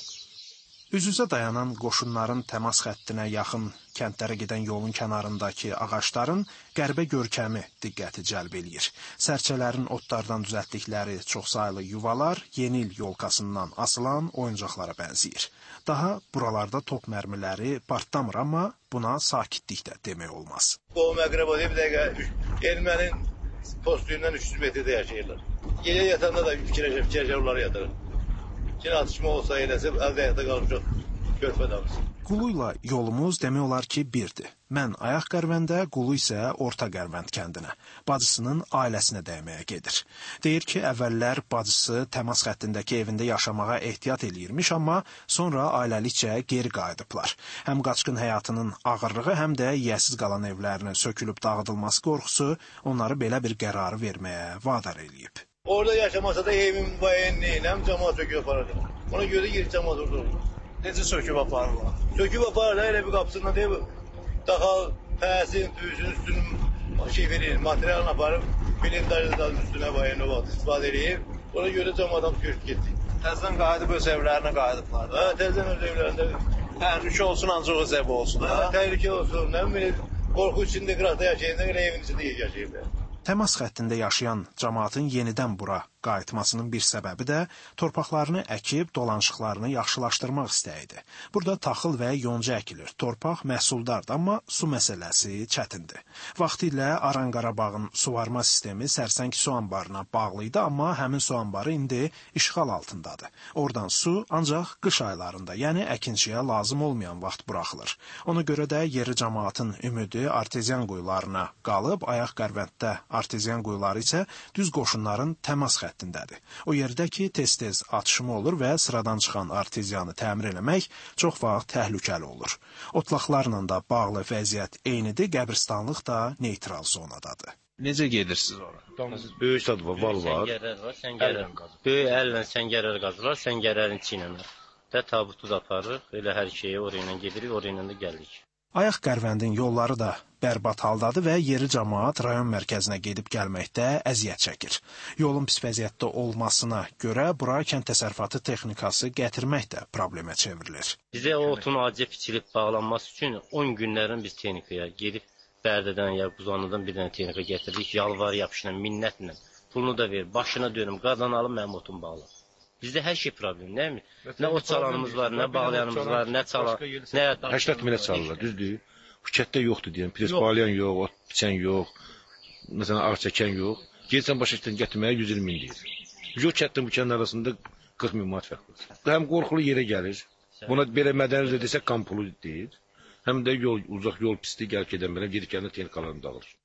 Üz-üzə dayanan qoşunların təmas xəttinə yaxın kəndlərə gedən yolun kənarındakı ağacların qərbə görkəmi diqqəti cəlb eləyir. Sərçələrin otlardan düzəltdikləri çoxsaylı yuvalar yeni il yolkasından asılan oyuncaqlara bənzəyir. Daha buralarda top mərmiləri partlamır, amma buna sakitlik də demək olmaz. Qohum əqrəba bir dəqiqə ermənin postuyundan üç yüz metrdə yaşayırlar. Gecə yatanda da fikirləşə fikirləşə onları yatırır. Yine atışma olsa eləsə, əldə həyata qalmışıq körpədəmiz. Qulu ilə yolumuz demək olar ki, birdir. Mən Ayaq Qərvəndə, Qulu isə Orta Qərvənd kəndinə, bacısının ailəsinə dəyməyə gedir. Deyir ki, əvvəllər bacısı təmas xəttindəki evində yaşamağa ehtiyat eləyirmiş, amma sonra ailəlikcə geri qayıdıblar. Həm qaçqın həyatının ağırlığı, həm də yiyəsiz qalan evlərinin sökülüb dağıdılması qorxusu onları belə bir qərarı verməyə vadar eləyib. Orada yaşamasa da evim bayenliğine hem cemaat söküp aparırdı. Ona göre gir cemaat orada olur. Necə söküb aparırlar? Söküp aparırlar, elə bir qapısından deyib, daxal, pəsin, tüyüsün üstünün şey verir, materialını aparıb, blindajın üstünə bayenli vaxt istifadə edib. Ona göre cemaat adam köşk getdi. Təzdən qayıdıb öz evlərinə qayıdıblar. Hə, təzdən öz evlərində. Təhlükə olsun, ancaq öz evi olsun. Hə, təhlükə olsun. Nə bilim, qorxu içində qıraqda yaşayanda elə evin içində yaşayırlar. Təmas xəttində yaşayan cəmaatın yenidən bura qayıtmasının bir səbəbi də torpaqlarını əkib dolanışıqlarını yaxşılaşdırmaq istəyidir. Burada taxıl və yonca əkilir. Torpaq məhsuldardır, amma su məsələsi çətindir. Vaxtilə Aran Qarabağın suvarma sistemi Sərsəng su anbarına bağlı idi, amma həmin su anbarı indi işğal altındadır. Oradan su ancaq qış aylarında, yəni əkinçiyə lazım olmayan vaxt buraxılır. Ona görə də yeri cəmaatın ümidi arteziyan quyularına qalıb, Ayaq Qərvənddə arteziyan quyuları isə düz qoşunların təmas xəttindədir. O yerdə ki, tez-tez atışma olur və sıradan çıxan arteziyanı təmir eləmək çox vaxt təhlükəli olur. Otlaqlarla da bağlı vəziyyət eynidir, qəbristanlıq da neytral zonadadır. Necə gedirsiniz ora? Böyük sadva, val var. Səngərər var, səngərər qazır. Böyük əllə səngərər qazırlar, səngərərin içinə. Və tabutuz aparırıq, elə hər şeyi oraya gedirik, oraya da gəlirik. Ayaq Qərvəndin yolları da bərbad haldadır və yeri cəmaat rayon mərkəzinə gedib gəlməkdə əziyyət çəkir. Yolun pis vəziyyətdə olmasına görə bura kənd təsərrüfatı texnikası gətirmək də problemə çevrilir. Bizə o otun acil biçilib bağlanması üçün on günlərin biz texnikaya gedib Bərdədən ya Buzanlıdan bir dənə texnika gətirdik, yalvar yapışla, minnətlə. Pulunu da ver, başına dönüm, qadan alım, mənim otum bağlı. Bizdə hər şey problem, nə mi? Nə ot çalanımız var, nə bağlayanımız var, nə çalan, nə... səksən minə çalırlar, düzdür? Hükətdə yoxdur deyən, pres bağlayan yox, ot biçən yox, məsələn, ağ çəkən yox. Gelsən başa işdən gətirməyə yüz iyirmi min deyir. Yox kətdən bu kəndin arasında qırx min manat fərq var. Həm qorxulu yerə gəlir, buna belə mədənilə desək, kampulu deyir. Həm də yol, uzaq yol pisdir, gəl gedən belə, gedib gələn texnikalarını dağılır.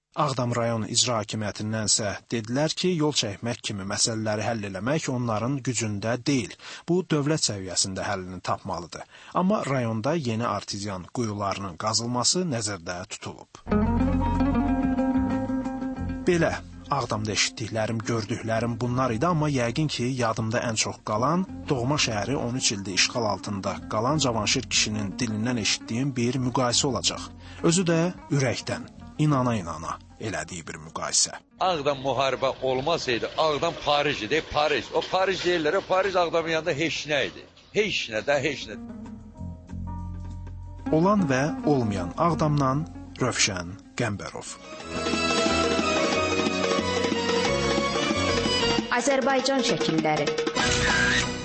Ağdam rayon icra hakimiyyətindənsə dedilər ki, yol çəkmək kimi məsələləri həll eləmək onların gücündə deyil. Bu, dövlət səviyyəsində həllini tapmalıdır. Amma rayonda yeni artizyan quyularının qazılması nəzərdə tutulub. Belə, Ağdamda eşitdiklərim, gördüklərim bunlar idi, amma yəqin ki, yadımda ən çox qalan, doğma şəhəri on üç ildir işğal altında qalan Cavanşir kişinin dilindən eşitdiyim bir müqayisə olacaq. Özü də ürəkdən, inana-inana elədiyi bir müqayisə. Ağdam müharibə olmasaydı, Ağdam Paris idi, Paris. O Paris deyirlər, o Paris Ağdamın yanında heç nə idi. Heç nə də, heç nə. Olan və olmayan Ağdamdan Rövşən Qəmbərov. Azərbaycan şəkilləri.